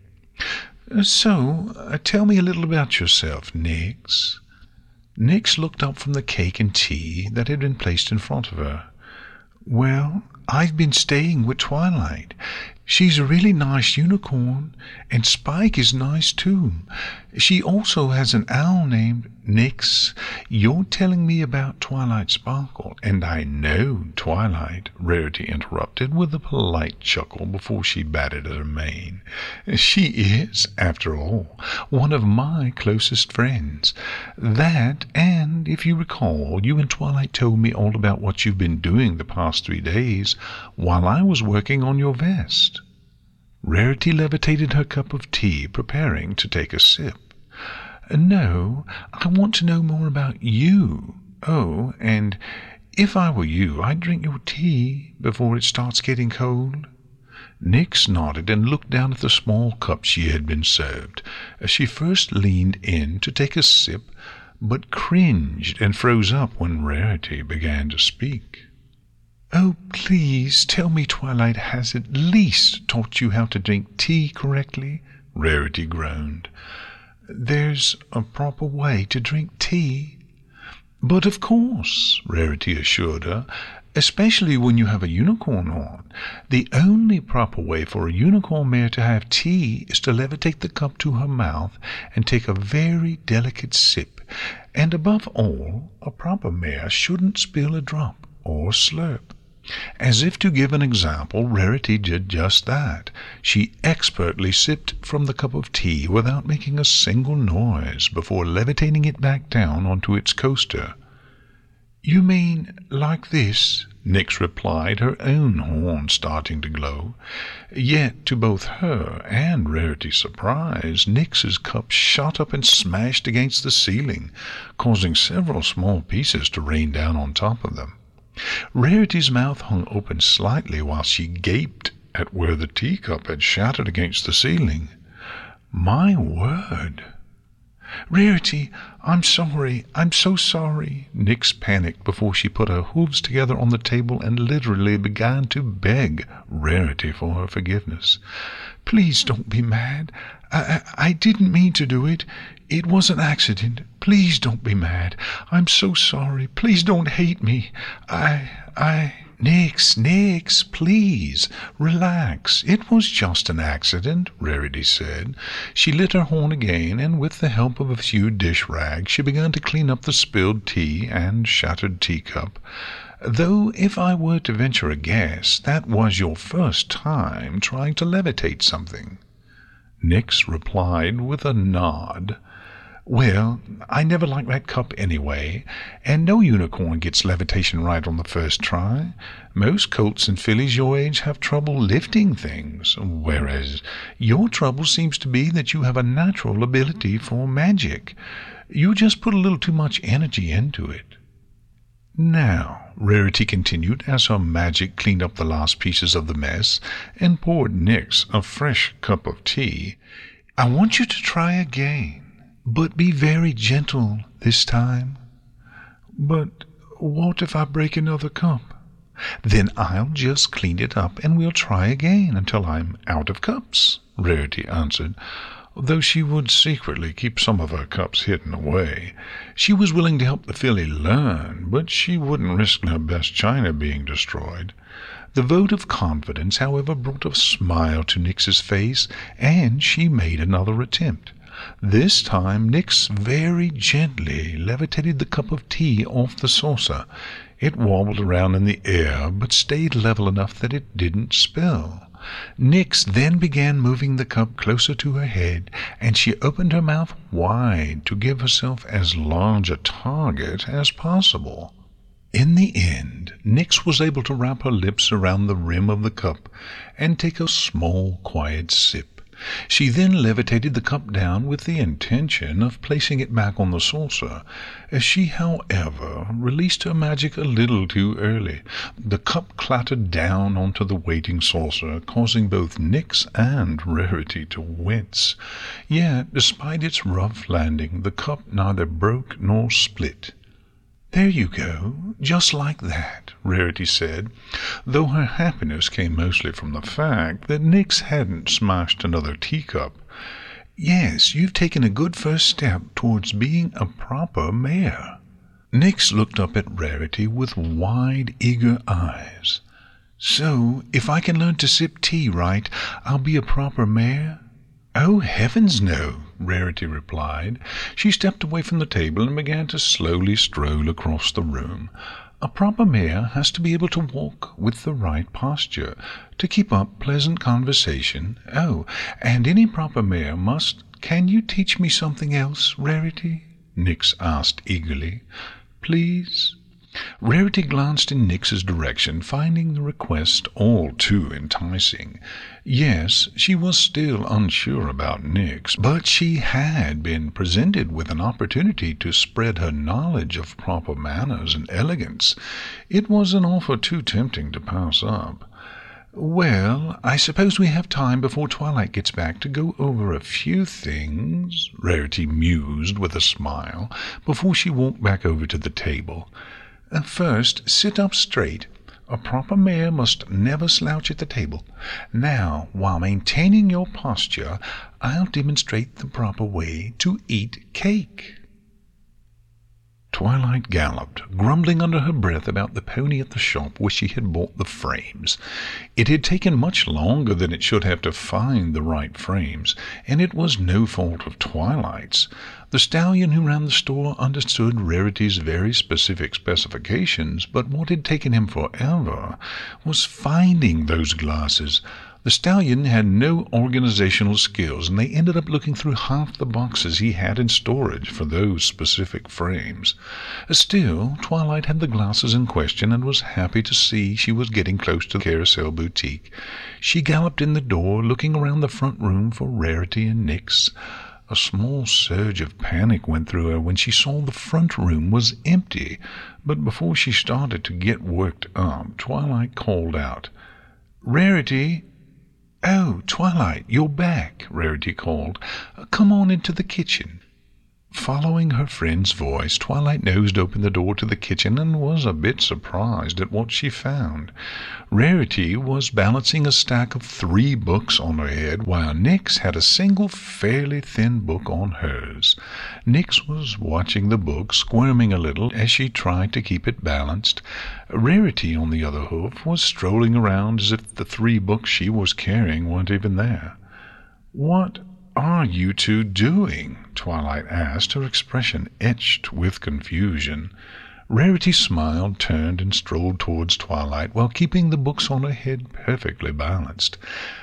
"So, tell me a little about yourself, Nix." Nix looked up from the cake and tea that had been placed in front of her. "Well, I've been staying with Twilight. She's a really nice unicorn, and Spike is nice too. She also has an owl named Nix. You're telling me about Twilight Sparkle, and I know Twilight," Rarity interrupted with a polite chuckle before she batted at her mane. "She is, after all, one of my closest friends. That, and if you recall, you and Twilight told me all about what you've been doing the past 3 days while I was working on your vest." Rarity levitated her cup of tea, preparing to take a sip. "No, I want to know more about you. Oh, and if I were you, I'd drink your tea before it starts getting cold." Nix nodded and looked down at the small cup she had been served. She first leaned in to take a sip, but cringed and froze up when Rarity began to speak. "Oh, please tell me Twilight has at least taught you how to drink tea correctly," Rarity groaned. "There's a proper way to drink tea." "But of course," Rarity assured her, "especially when you have a unicorn horn. The only proper way for a unicorn mare to have tea is to levitate the cup to her mouth and take a very delicate sip. And above all, a proper mare shouldn't spill a drop or slurp." As if to give an example, Rarity did just that. She expertly sipped from the cup of tea without making a single noise before levitating it back down onto its coaster. "You mean like this?" Nix replied, her own horn starting to glow. Yet, to both her and Rarity's surprise, Nix's cup shot up and smashed against the ceiling, causing several small pieces to rain down on top of them. Rarity's mouth hung open slightly while she gaped at where the teacup had shattered against the ceiling. "My word!" "Rarity, I'm sorry. I'm so sorry." Nix panicked before she put her hooves together on the table and literally began to beg Rarity for her forgiveness. "Please don't be mad. I didn't mean to do it. It was an accident. Please don't be mad. I'm so sorry. Please don't hate me. Nix, please, relax. It was just an accident," Rarity said. She lit her horn again, and with the help of a few dish rags, she began to clean up the spilled tea and shattered teacup. "Though, if I were to venture a guess, that was your first time trying to levitate something." Nix replied with a nod. "Well, I never liked that cup anyway, and no unicorn gets levitation right on the first try. Most colts and fillies your age have trouble lifting things, whereas your trouble seems to be that you have a natural ability for magic. You just put a little too much energy into it." "Now," Rarity continued as her magic cleaned up the last pieces of the mess and poured Nix a fresh cup of tea, "I want you to try again. But be very gentle this time." "But What if I break another cup? Then I'll just clean it up and we'll try again until I'm out of cups, Rarity answered, though she would secretly keep some of her cups hidden away. She was willing to help the filly learn, but she wouldn't risk her best china being destroyed. The vote of confidence, however, brought a smile to Nix's face, and she made another attempt. This time Nix very gently levitated the cup of tea off the saucer. It wobbled around in the air, but stayed level enough that it didn't spill. Nix then began moving the cup closer to her head, and she opened her mouth wide to give herself as large a target as possible. In the end, Nix was able to wrap her lips around the rim of the cup and take a small, quiet sip. She then levitated the cup down with the intention of placing it back on the saucer. She, however, released her magic a little too early. The cup clattered down onto the waiting saucer, causing both Nix and Rarity to wince. Yet, despite its rough landing, the cup neither broke nor split. "There you go, just like that," Rarity said, though her happiness came mostly from the fact that Nix hadn't smashed another teacup. "Yes, you've taken a good first step towards being a proper mare." Nix looked up at Rarity with wide, eager eyes. "So, if I can learn to sip tea right, I'll be a proper mare?" "Oh, heavens, no," Rarity replied. She stepped away from the table and began to slowly stroll across the room. A proper mare has to be able to walk with the right posture, to keep up pleasant conversation. Oh, and any proper mare must— "Can you teach me something else, Rarity?" Nix asked eagerly. "Please?" Rarity glanced in Nix's direction, finding the request all too enticing. Yes, she was still unsure about Nix, but she had been presented with an opportunity to spread her knowledge of proper manners and elegance. It was an offer too tempting to pass up. "Well, I suppose we have time before Twilight gets back to go over a few things," Rarity mused with a smile, before she walked back over to the table. "First, sit up straight. A proper mare must never slouch at the table. Now, while maintaining your posture, I'll demonstrate the proper way to eat cake." Twilight galloped, grumbling under her breath about the pony at the shop where she had bought the frames. It had taken much longer than it should have to find the right frames, and it was no fault of Twilight's. The stallion who ran the store understood Rarity's very specific specifications, but what had taken him forever was finding those glasses. The stallion had no organizational skills, and they ended up looking through half the boxes he had in storage for those specific frames. Still, Twilight had the glasses in question and was happy to see she was getting close to the Carousel Boutique. She galloped in the door, looking around the front room for Rarity and Nix. A small surge of panic went through her when she saw the front room was empty, but before she started to get worked up, Twilight called out, "Rarity!" "Oh, Twilight, you're back," Rarity called. "Come on into the kitchen." Following her friend's voice, Twilight nosed open the door to the kitchen and was a bit surprised at what she found. Rarity was balancing a stack of 3 books on her head, while Nix had a single fairly thin book on hers. Nix was watching the book, squirming a little as she tried to keep it balanced. Rarity, on the other hoof, was strolling around as if the 3 books she was carrying weren't even there. "What are you two doing?" Twilight asked, her expression etched with confusion. Rarity smiled, turned, and strolled towards Twilight while keeping the books on her head perfectly balanced.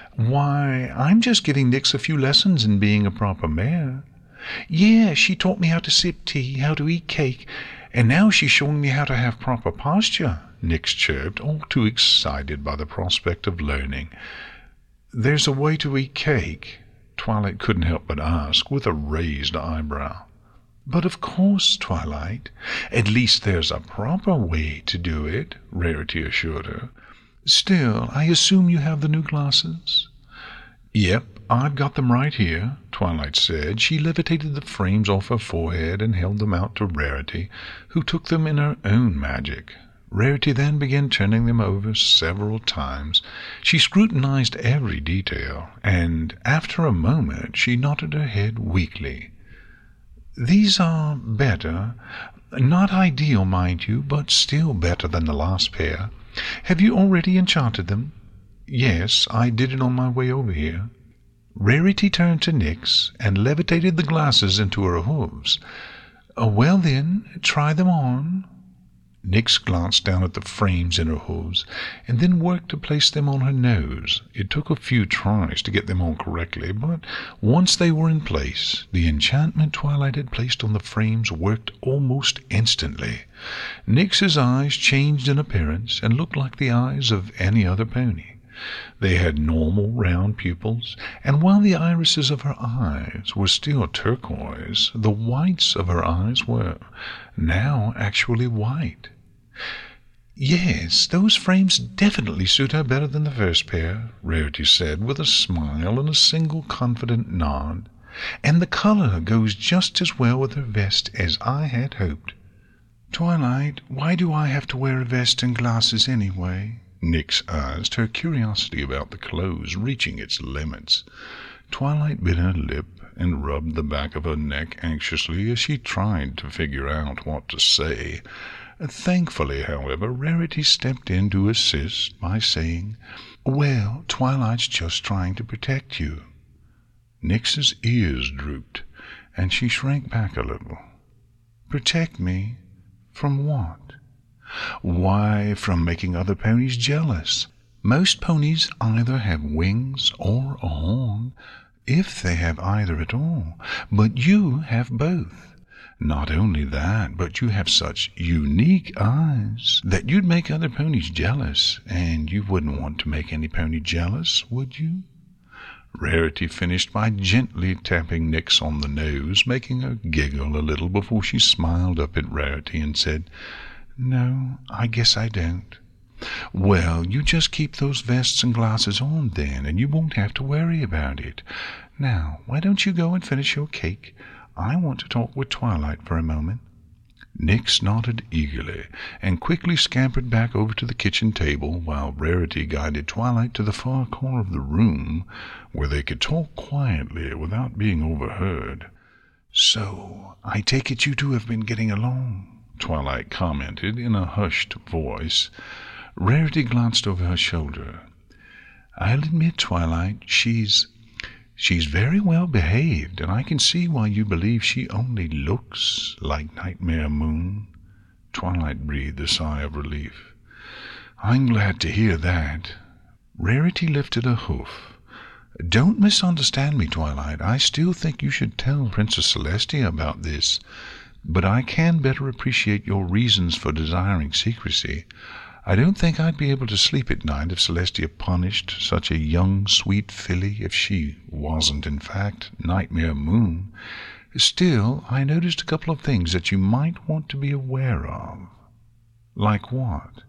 "Why, I'm just giving Nix a few lessons in being a proper mare." "Yeah, she taught me how to sip tea, how to eat cake, and now she's showing me how to have proper posture," Nix chirped, all too excited by the prospect of learning. "There's a way to eat cake?" Twilight couldn't help but ask, with a raised eyebrow. "But of course, Twilight. At least there's a proper way to do it," Rarity assured her. "Still, I assume you have the new glasses?" "Yep, I've got them right here," Twilight said. She levitated the frames off her forehead and held them out to Rarity, who took them in her own magic. Rarity then began turning them over several times. She scrutinized every detail, and after a moment she nodded her head weakly. "These are better. Not ideal, mind you, but still better than the last pair. Have you already enchanted them?" "Yes, I did it on my way over here." Rarity turned to Nyx and levitated the glasses into her hooves. "Well then, try them on." Nyx glanced down at the frames in her hooves, and then worked to place them on her nose. It took a few tries to get them on correctly, but once they were in place, the enchantment Twilight had placed on the frames worked almost instantly. Nyx's eyes changed in appearance and looked like the eyes of any other pony. They had normal round pupils, and while the irises of her eyes were still turquoise, the whites of her eyes were now actually white. "Yes, those frames definitely suit her better than the first pair," Rarity said with a smile and a single confident nod. "And the color goes just as well with her vest as I had hoped." "Twilight, why do I have to wear a vest and glasses anyway?" Nyx asked, her curiosity about the clothes reaching its limits. Twilight bit her lip and rubbed the back of her neck anxiously as she tried to figure out what to say. Thankfully, however, Rarity stepped in to assist by saying, "Well, Twilight's just trying to protect you." Nyx's ears drooped, and she shrank back a little. "Protect me? From what?" "Why, from making other ponies jealous. Most ponies either have wings or a horn, if they have either at all, but you have both. Not only that, but you have such unique eyes that you'd make other ponies jealous, and you wouldn't want to make any pony jealous, would you?" Rarity finished by gently tapping Nyx on the nose, making her giggle a little before she smiled up at Rarity and said, "No, I guess I don't." "Well, you just keep those vests and glasses on then, and you won't have to worry about it. Now, why don't you go and finish your cake? I want to talk with Twilight for a moment." Nyx nodded eagerly, and quickly scampered back over to the kitchen table, while Rarity guided Twilight to the far corner of the room, where they could talk quietly without being overheard. "So, I take it you two have been getting along," Twilight commented in a hushed voice. Rarity glanced over her shoulder. "I'll admit, Twilight, she's very well behaved, and I can see why you believe she only looks like Nightmare Moon." Twilight breathed a sigh of relief. "I'm glad to hear that." Rarity lifted a hoof. "Don't misunderstand me, Twilight. I still think you should tell Princess Celestia about this, but I can better appreciate your reasons for desiring secrecy. I don't think I'd be able to sleep at night if Celestia punished such a young, sweet filly if she wasn't, in fact, Nightmare Moon. Still, I noticed a couple of things that you might want to be aware of." "Like what?"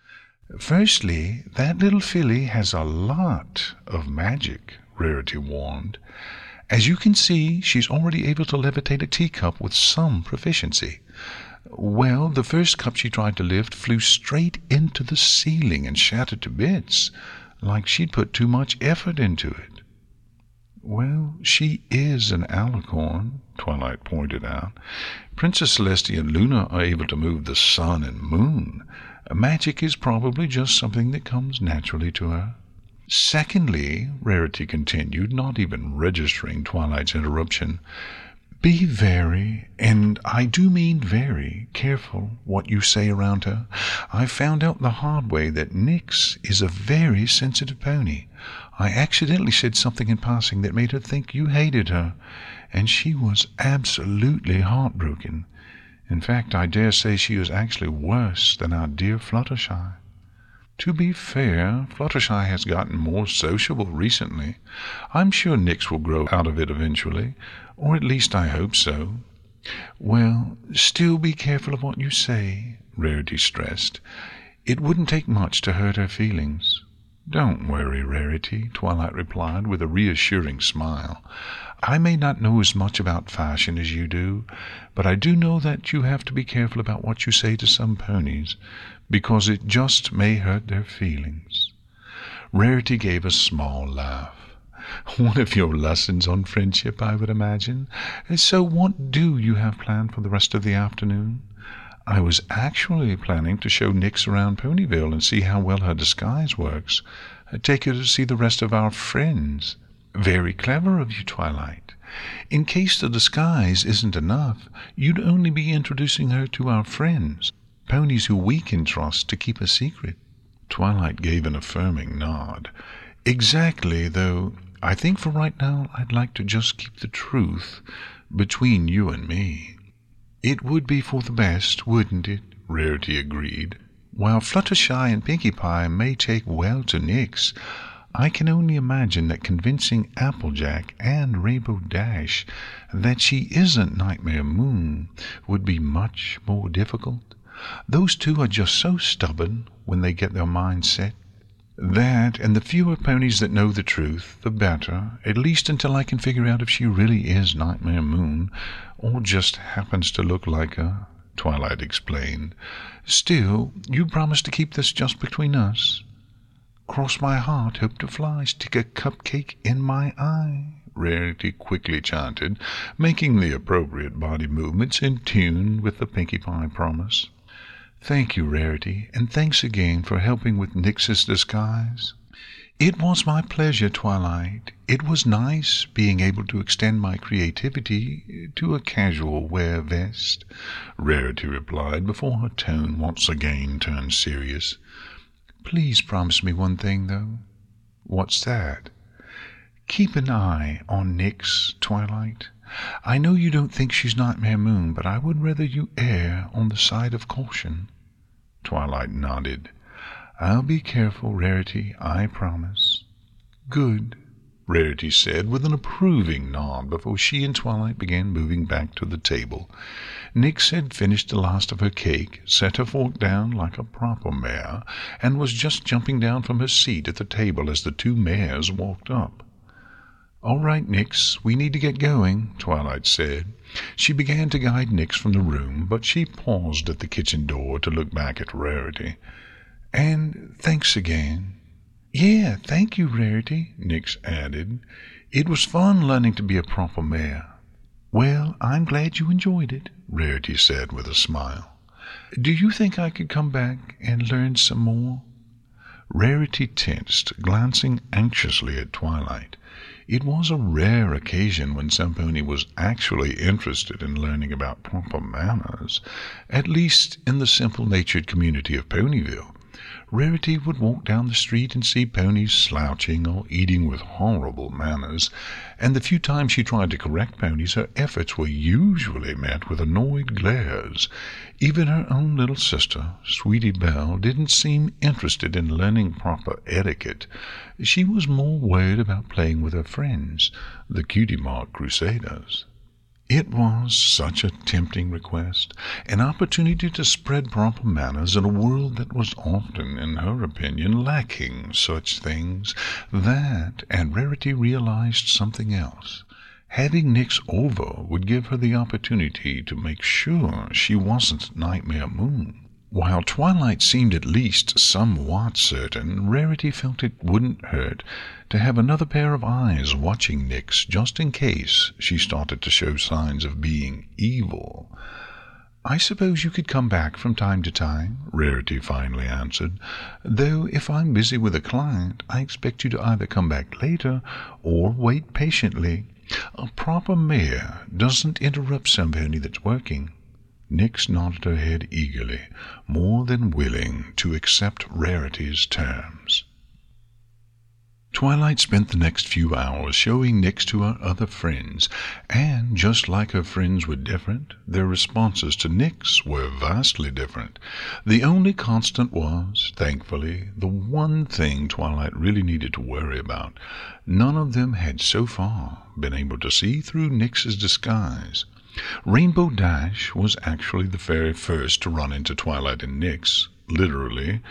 "Firstly, that little filly has a lot of magic," Rarity warned. "As you can see, she's already able to levitate a teacup with some proficiency. Well, the first cup she tried to lift flew straight into the ceiling and shattered to bits, like she'd put too much effort into it." "Well, she is an alicorn," Twilight pointed out. "Princess Celestia and Luna are able to move the sun and moon. Magic is probably just something that comes naturally to her." "Secondly," Rarity continued, not even registering Twilight's interruption, "be very, and I do mean very, careful what you say around her. I found out the hard way that Nyx is a very sensitive pony. I accidentally said something in passing that made her think you hated her, and she was absolutely heartbroken. In fact, I dare say she is actually worse than our dear Fluttershy. To be fair, Fluttershy has gotten more sociable recently. I'm sure Nyx will grow out of it eventually, or at least I hope so." "Well, still be careful of what you say," Rarity stressed. "It wouldn't take much to hurt her feelings." "Don't worry, Rarity," Twilight replied with a reassuring smile. "I may not know as much about fashion as you do, but I do know that you have to be careful about what you say to some ponies, because it just may hurt their feelings." Rarity gave a small laugh. "One of your lessons on friendship, I would imagine. So what do you have planned for the rest of the afternoon?" "I was actually planning to show Nix around Ponyville and see how well her disguise works. Take her to see the rest of our friends." "Very clever of you, Twilight. In case the disguise isn't enough, you'd only be introducing her to our friends, ponies who we can trust to keep a secret." Twilight gave an affirming nod. "Exactly, though I think for right now I'd like to just keep the truth between you and me." "It would be for the best, wouldn't it?" Rarity agreed. "While Fluttershy and Pinkie Pie may take well to Nix, I can only imagine that convincing Applejack and Rainbow Dash that she isn't Nightmare Moon would be much more difficult. Those two are just so stubborn when they get their minds set. That, and the fewer ponies that know the truth, the better, at least until I can figure out if she really is Nightmare Moon, or just happens to look like her," Twilight explained. "Still, you promised to keep this just between us." "Cross my heart, hope to fly, stick a cupcake in my eye," Rarity quickly chanted, making the appropriate body movements in tune with the Pinkie Pie promise. "Thank you, Rarity, and thanks again for helping with Nix's disguise." "It was my pleasure, Twilight. It was nice being able to extend my creativity to a casual wear vest," Rarity replied before her tone once again turned serious. "Please promise me one thing, though." "What's that?" "Keep an eye on Nix, Twilight. I know you don't think she's Nightmare Moon, but I would rather you err on the side of caution." Twilight nodded. "I'll be careful, Rarity, I promise." "Good," Rarity said with an approving nod before she and Twilight began moving back to the table. Nix had finished the last of her cake, set her fork down like a proper mare, and was just jumping down from her seat at the table as the two mares walked up. "All right, Nix, we need to get going," Twilight said. She began to guide Nix from the room, but she paused at the kitchen door to look back at Rarity. "And thanks again." "Yeah, thank you, Rarity," Nix added. "It was fun learning to be a proper mare." "Well, I'm glad you enjoyed it," Rarity said with a smile. "Do you think I could come back and learn some more?" Rarity tensed, glancing anxiously at Twilight. It was a rare occasion when some pony was actually interested in learning about proper manners, at least in the simple-natured community of Ponyville. Rarity would walk down the street and see ponies slouching or eating with horrible manners, and the few times she tried to correct ponies, her efforts were usually met with annoyed glares. Even her own little sister, Sweetie Belle, didn't seem interested in learning proper etiquette. She was more worried about playing with her friends, the Cutie Mark Crusaders. It was such a tempting request, an opportunity to spread proper manners in a world that was often, in her opinion, lacking such things, and Rarity realized something else. Having Nix over would give her the opportunity to make sure she wasn't Nightmare Moon. While Twilight seemed at least somewhat certain, Rarity felt it wouldn't hurt to have another pair of eyes watching Nix just in case she started to show signs of being evil. "I suppose you could come back from time to time," Rarity finally answered, "though if I'm busy with a client, I expect you to either come back later or wait patiently. A proper mare doesn't interrupt somebody that's working." Nix nodded her head eagerly, more than willing to accept Rarity's terms. Twilight spent the next few hours showing Nix to her other friends, and just like her friends were different, their responses to Nix were vastly different. The only constant was, thankfully, the one thing Twilight really needed to worry about. None of them had so far been able to see through Nix's disguise. Rainbow Dash was actually the very first to run into Twilight and Nix, literally,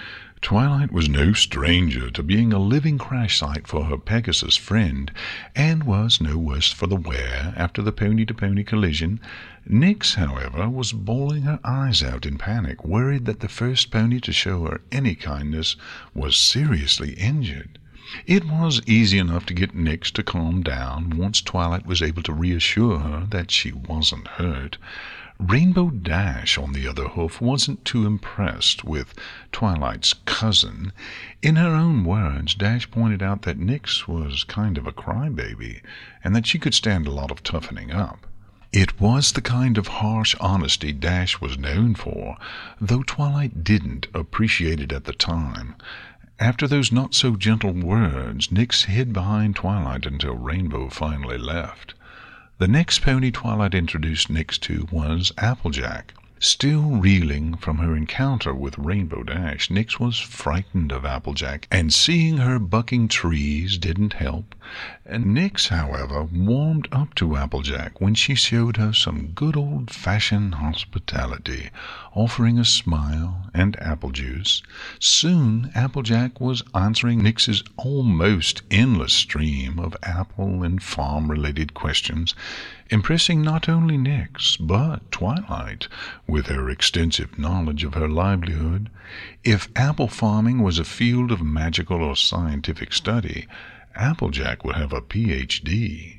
Twilight was no stranger to being a living crash site for her Pegasus friend, and was no worse for the wear after the pony-to-pony collision. Nyx, however, was bawling her eyes out in panic, worried that the first pony to show her any kindness was seriously injured. It was easy enough to get Nyx to calm down once Twilight was able to reassure her that she wasn't hurt. Rainbow Dash, on the other hoof, wasn't too impressed with Twilight's cousin. In her own words, Dash pointed out that Nyx was kind of a crybaby, and that she could stand a lot of toughening up. It was the kind of harsh honesty Dash was known for, though Twilight didn't appreciate it at the time. After those not-so-gentle words, Nyx hid behind Twilight until Rainbow finally left. The next pony Twilight introduced Nyx to was Applejack. Still reeling from her encounter with Rainbow Dash, Nyx was frightened of Applejack, and seeing her bucking trees didn't help. Nyx, however, warmed up to Applejack when she showed her some good old-fashioned hospitality, offering a smile and apple juice. Soon Applejack was answering Nyx's almost endless stream of apple and farm-related questions, impressing not only Nyx, but Twilight, with her extensive knowledge of her livelihood. If apple farming was a field of magical or scientific study, Applejack would have a Ph.D.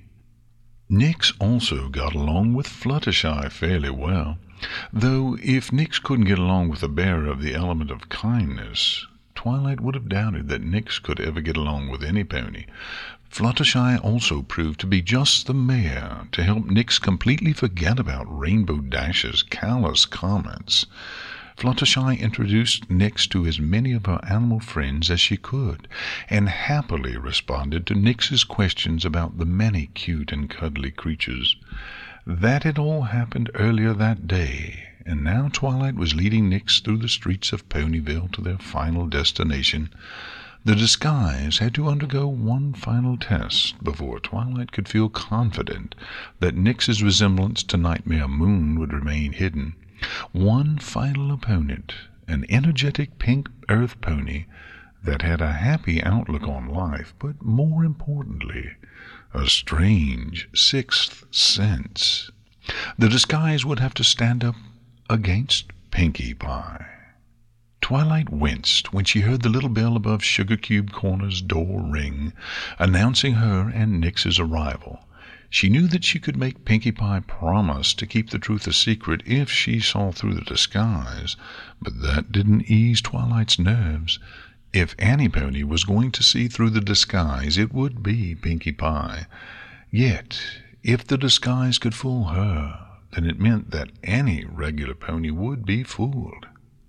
Nyx also got along with Fluttershy fairly well, though if Nyx couldn't get along with the bearer of the element of kindness, Twilight would have doubted that Nyx could ever get along with any pony. Fluttershy also proved to be just the mare to help Nyx completely forget about Rainbow Dash's callous comments. Fluttershy introduced Nyx to as many of her animal friends as she could, and happily responded to Nyx's questions about the many cute and cuddly creatures. That had all happened earlier that day, and now Twilight was leading Nyx through the streets of Ponyville to their final destination. The disguise had to undergo one final test before Twilight could feel confident that Nyx's resemblance to Nightmare Moon would remain hidden. One final opponent, an energetic pink earth pony that had a happy outlook on life, but more importantly, a strange sixth sense. The disguise would have to stand up against Pinkie Pie. Twilight winced when she heard the little bell above Sugar Cube Corner's door ring, announcing her and Nyx's arrival. She knew that she could make Pinkie Pie promise to keep the truth a secret if she saw through the disguise, but that didn't ease Twilight's nerves. If any pony was going to see through the disguise, it would be Pinkie Pie. Yet, if the disguise could fool her, then it meant that any regular pony would be fooled.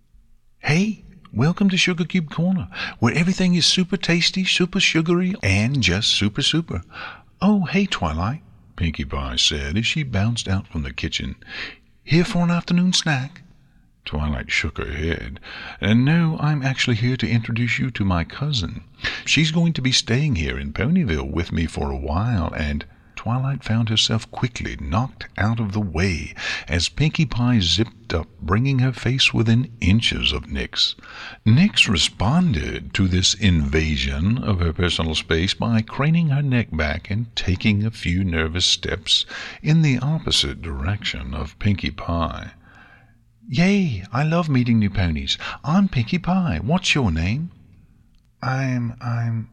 "Hey, welcome to Sugar Cube Corner, where everything is super tasty, super sugary, and just super super. Oh, hey, Twilight," Pinkie Pie said as she bounced out from the kitchen. "Here for an afternoon snack?" Twilight shook her head. "No, I'm actually here to introduce you to my cousin. She's going to be staying here in Ponyville with me for a while," and Twilight found herself quickly knocked out of the way as Pinkie Pie zipped up, bringing her face within inches of Nyx. Nyx responded to this invasion of her personal space by craning her neck back and taking a few nervous steps in the opposite direction of Pinkie Pie. "Yay, I love meeting new ponies. I'm Pinkie Pie. What's your name?" I'm...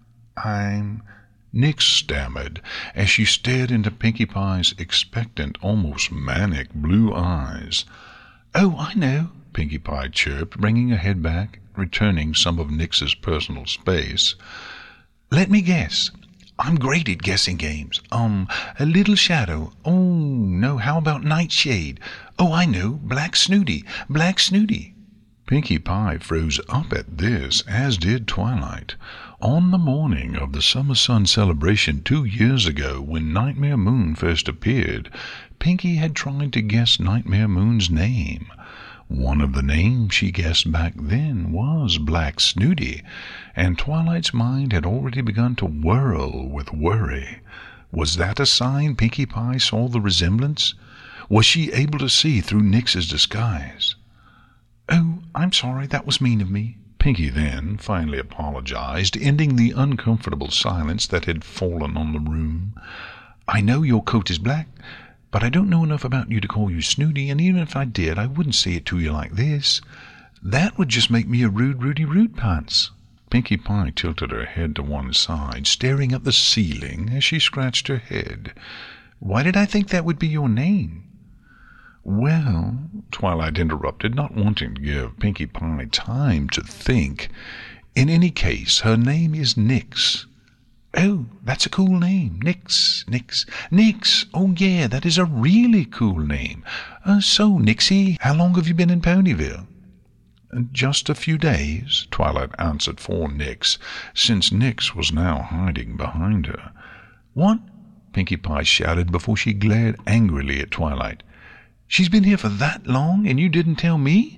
Nyx stammered as she stared into Pinkie Pie's expectant, almost manic blue eyes. "Oh, I know," Pinkie Pie chirped, bringing her head back, returning some of Nyx's personal space. "Let me guess. I'm great at guessing games. A Little Shadow. Oh, no, how about Nightshade? Oh, I know, Black Snooty. Black Snooty." Pinkie Pie froze up at this, as did Twilight. On the morning of the Summer Sun celebration 2 years ago, when Nightmare Moon first appeared, Pinkie had tried to guess Nightmare Moon's name. One of the names she guessed back then was Black Snooty, and Twilight's mind had already begun to whirl with worry. Was that a sign Pinkie Pie saw the resemblance? Was she able to see through Nyx's disguise? "Oh, I'm sorry, that was mean of me," Pinkie then finally apologized, ending the uncomfortable silence that had fallen on the room. "I know your coat is black, but I don't know enough about you to call you snooty, and even if I did, I wouldn't say it to you like this. That would just make me a rude Rudy Rude Pants." Pinkie Pie tilted her head to one side, staring at the ceiling as she scratched her head. "Why did I think that would be your name?" "Well," Twilight interrupted, not wanting to give Pinkie Pie time to think, "in any case, her name is Nix." "Oh, that's a cool name. Nix. Nix! Oh, yeah, that is a really cool name. So, Nixie, how long have you been in Ponyville?" "Just a few days," Twilight answered for Nix, since Nix was now hiding behind her. "What?" Pinkie Pie shouted before she glared angrily at Twilight. "She's been here for that long, and you didn't tell me?"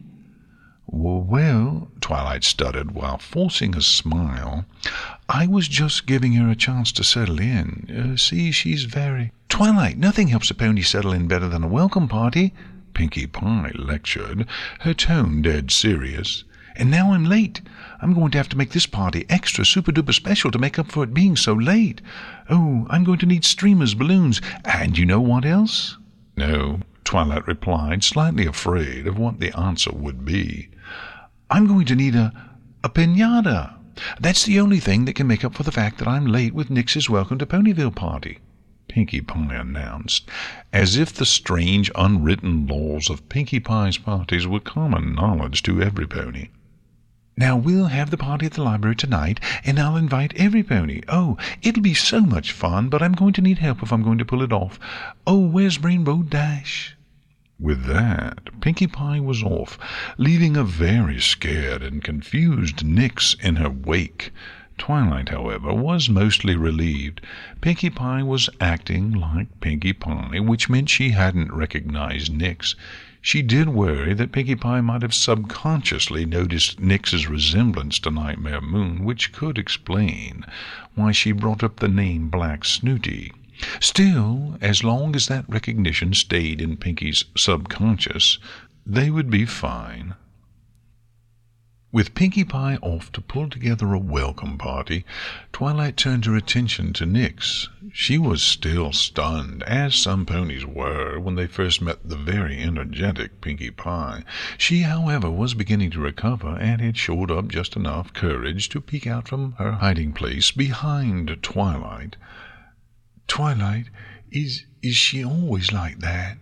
"Well," Twilight stuttered while forcing a smile, "I was just giving her a chance to settle in. See, she's very—" "Twilight, nothing helps a pony settle in better than a welcome party," Pinkie Pie lectured, her tone dead serious. "And now I'm late. I'm going to have to make this party extra super-duper special to make up for it being so late. Oh, I'm going to need streamers, balloons, and you know what else?" "No," Twilight replied, slightly afraid of what the answer would be. "I'm going to need a piñata. That's the only thing that can make up for the fact that I'm late with Nix's Welcome to Ponyville party," Pinkie Pie announced, as if the strange unwritten laws of Pinkie Pie's parties were common knowledge to every pony. "Now we'll have the party at the library tonight, and I'll invite every pony. Oh, it'll be so much fun, but I'm going to need help if I'm going to pull it off. Oh, where's Rainbow Dash?" With that, Pinkie Pie was off, leaving a very scared and confused Nix in her wake. Twilight, however, was mostly relieved. Pinkie Pie was acting like Pinkie Pie, which meant she hadn't recognized Nix. She did worry that Pinkie Pie might have subconsciously noticed Nix's resemblance to Nightmare Moon, which could explain why she brought up the name Black Snooty. Still, as long as that recognition stayed in Pinkie's subconscious, they would be fine. With Pinkie Pie off to pull together a welcome party, Twilight turned her attention to Nix. She was still stunned, as some ponies were when they first met the very energetic Pinkie Pie. She, however, was beginning to recover and had shored up just enough courage to peek out from her hiding place behind Twilight. "Twilight, is she always like that?"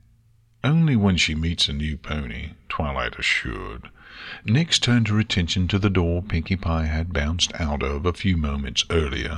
"Only when she meets a new pony," Twilight assured. Nix turned her attention to the door Pinkie Pie had bounced out of a few moments earlier.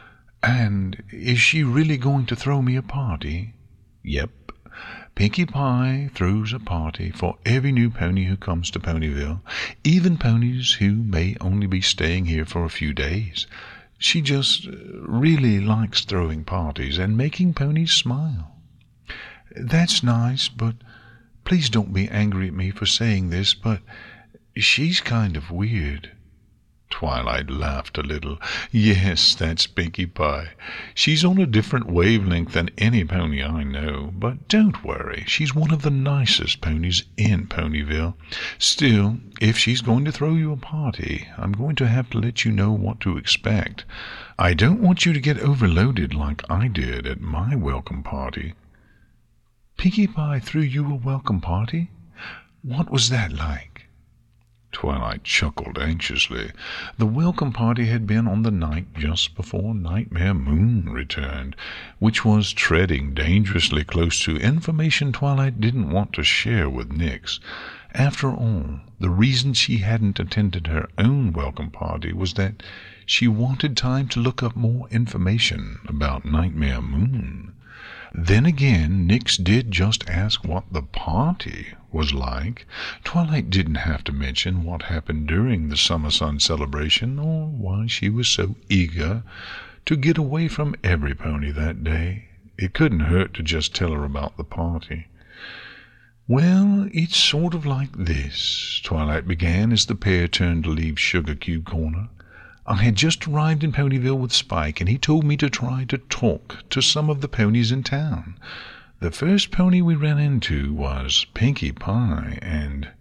"And is she really going to throw me a party?" "Yep. Pinkie Pie throws a party for every new pony who comes to Ponyville, even ponies who may only be staying here for a few days. She just really likes throwing parties and making ponies smile." "That's nice, but please don't be angry at me for saying this, but she's kind of weird." Twilight laughed a little. "Yes, that's Pinkie Pie. She's on a different wavelength than any pony I know, but don't worry, she's one of the nicest ponies in Ponyville. Still, if she's going to throw you a party, I'm going to have to let you know what to expect. I don't want you to get overloaded like I did at my welcome party." "Pinkie Pie threw you a welcome party? What was that like?" Twilight chuckled anxiously. The welcome party had been on the night just before Nightmare Moon returned, which was treading dangerously close to information Twilight didn't want to share with Nix. After all, the reason she hadn't attended her own welcome party was that she wanted time to look up more information about Nightmare Moon. Then again, Nix did just ask what the party was like. Twilight didn't have to mention what happened during the Summer Sun celebration, or why she was so eager to get away from every pony that day. It couldn't hurt to just tell her about the party. "Well, it's sort of like this," Twilight began as the pair turned to leave Sugar Cube Corner. "I had just arrived in Ponyville with Spike, and he told me to try to talk to some of the ponies in town. The first pony we ran into was Pinkie Pie, and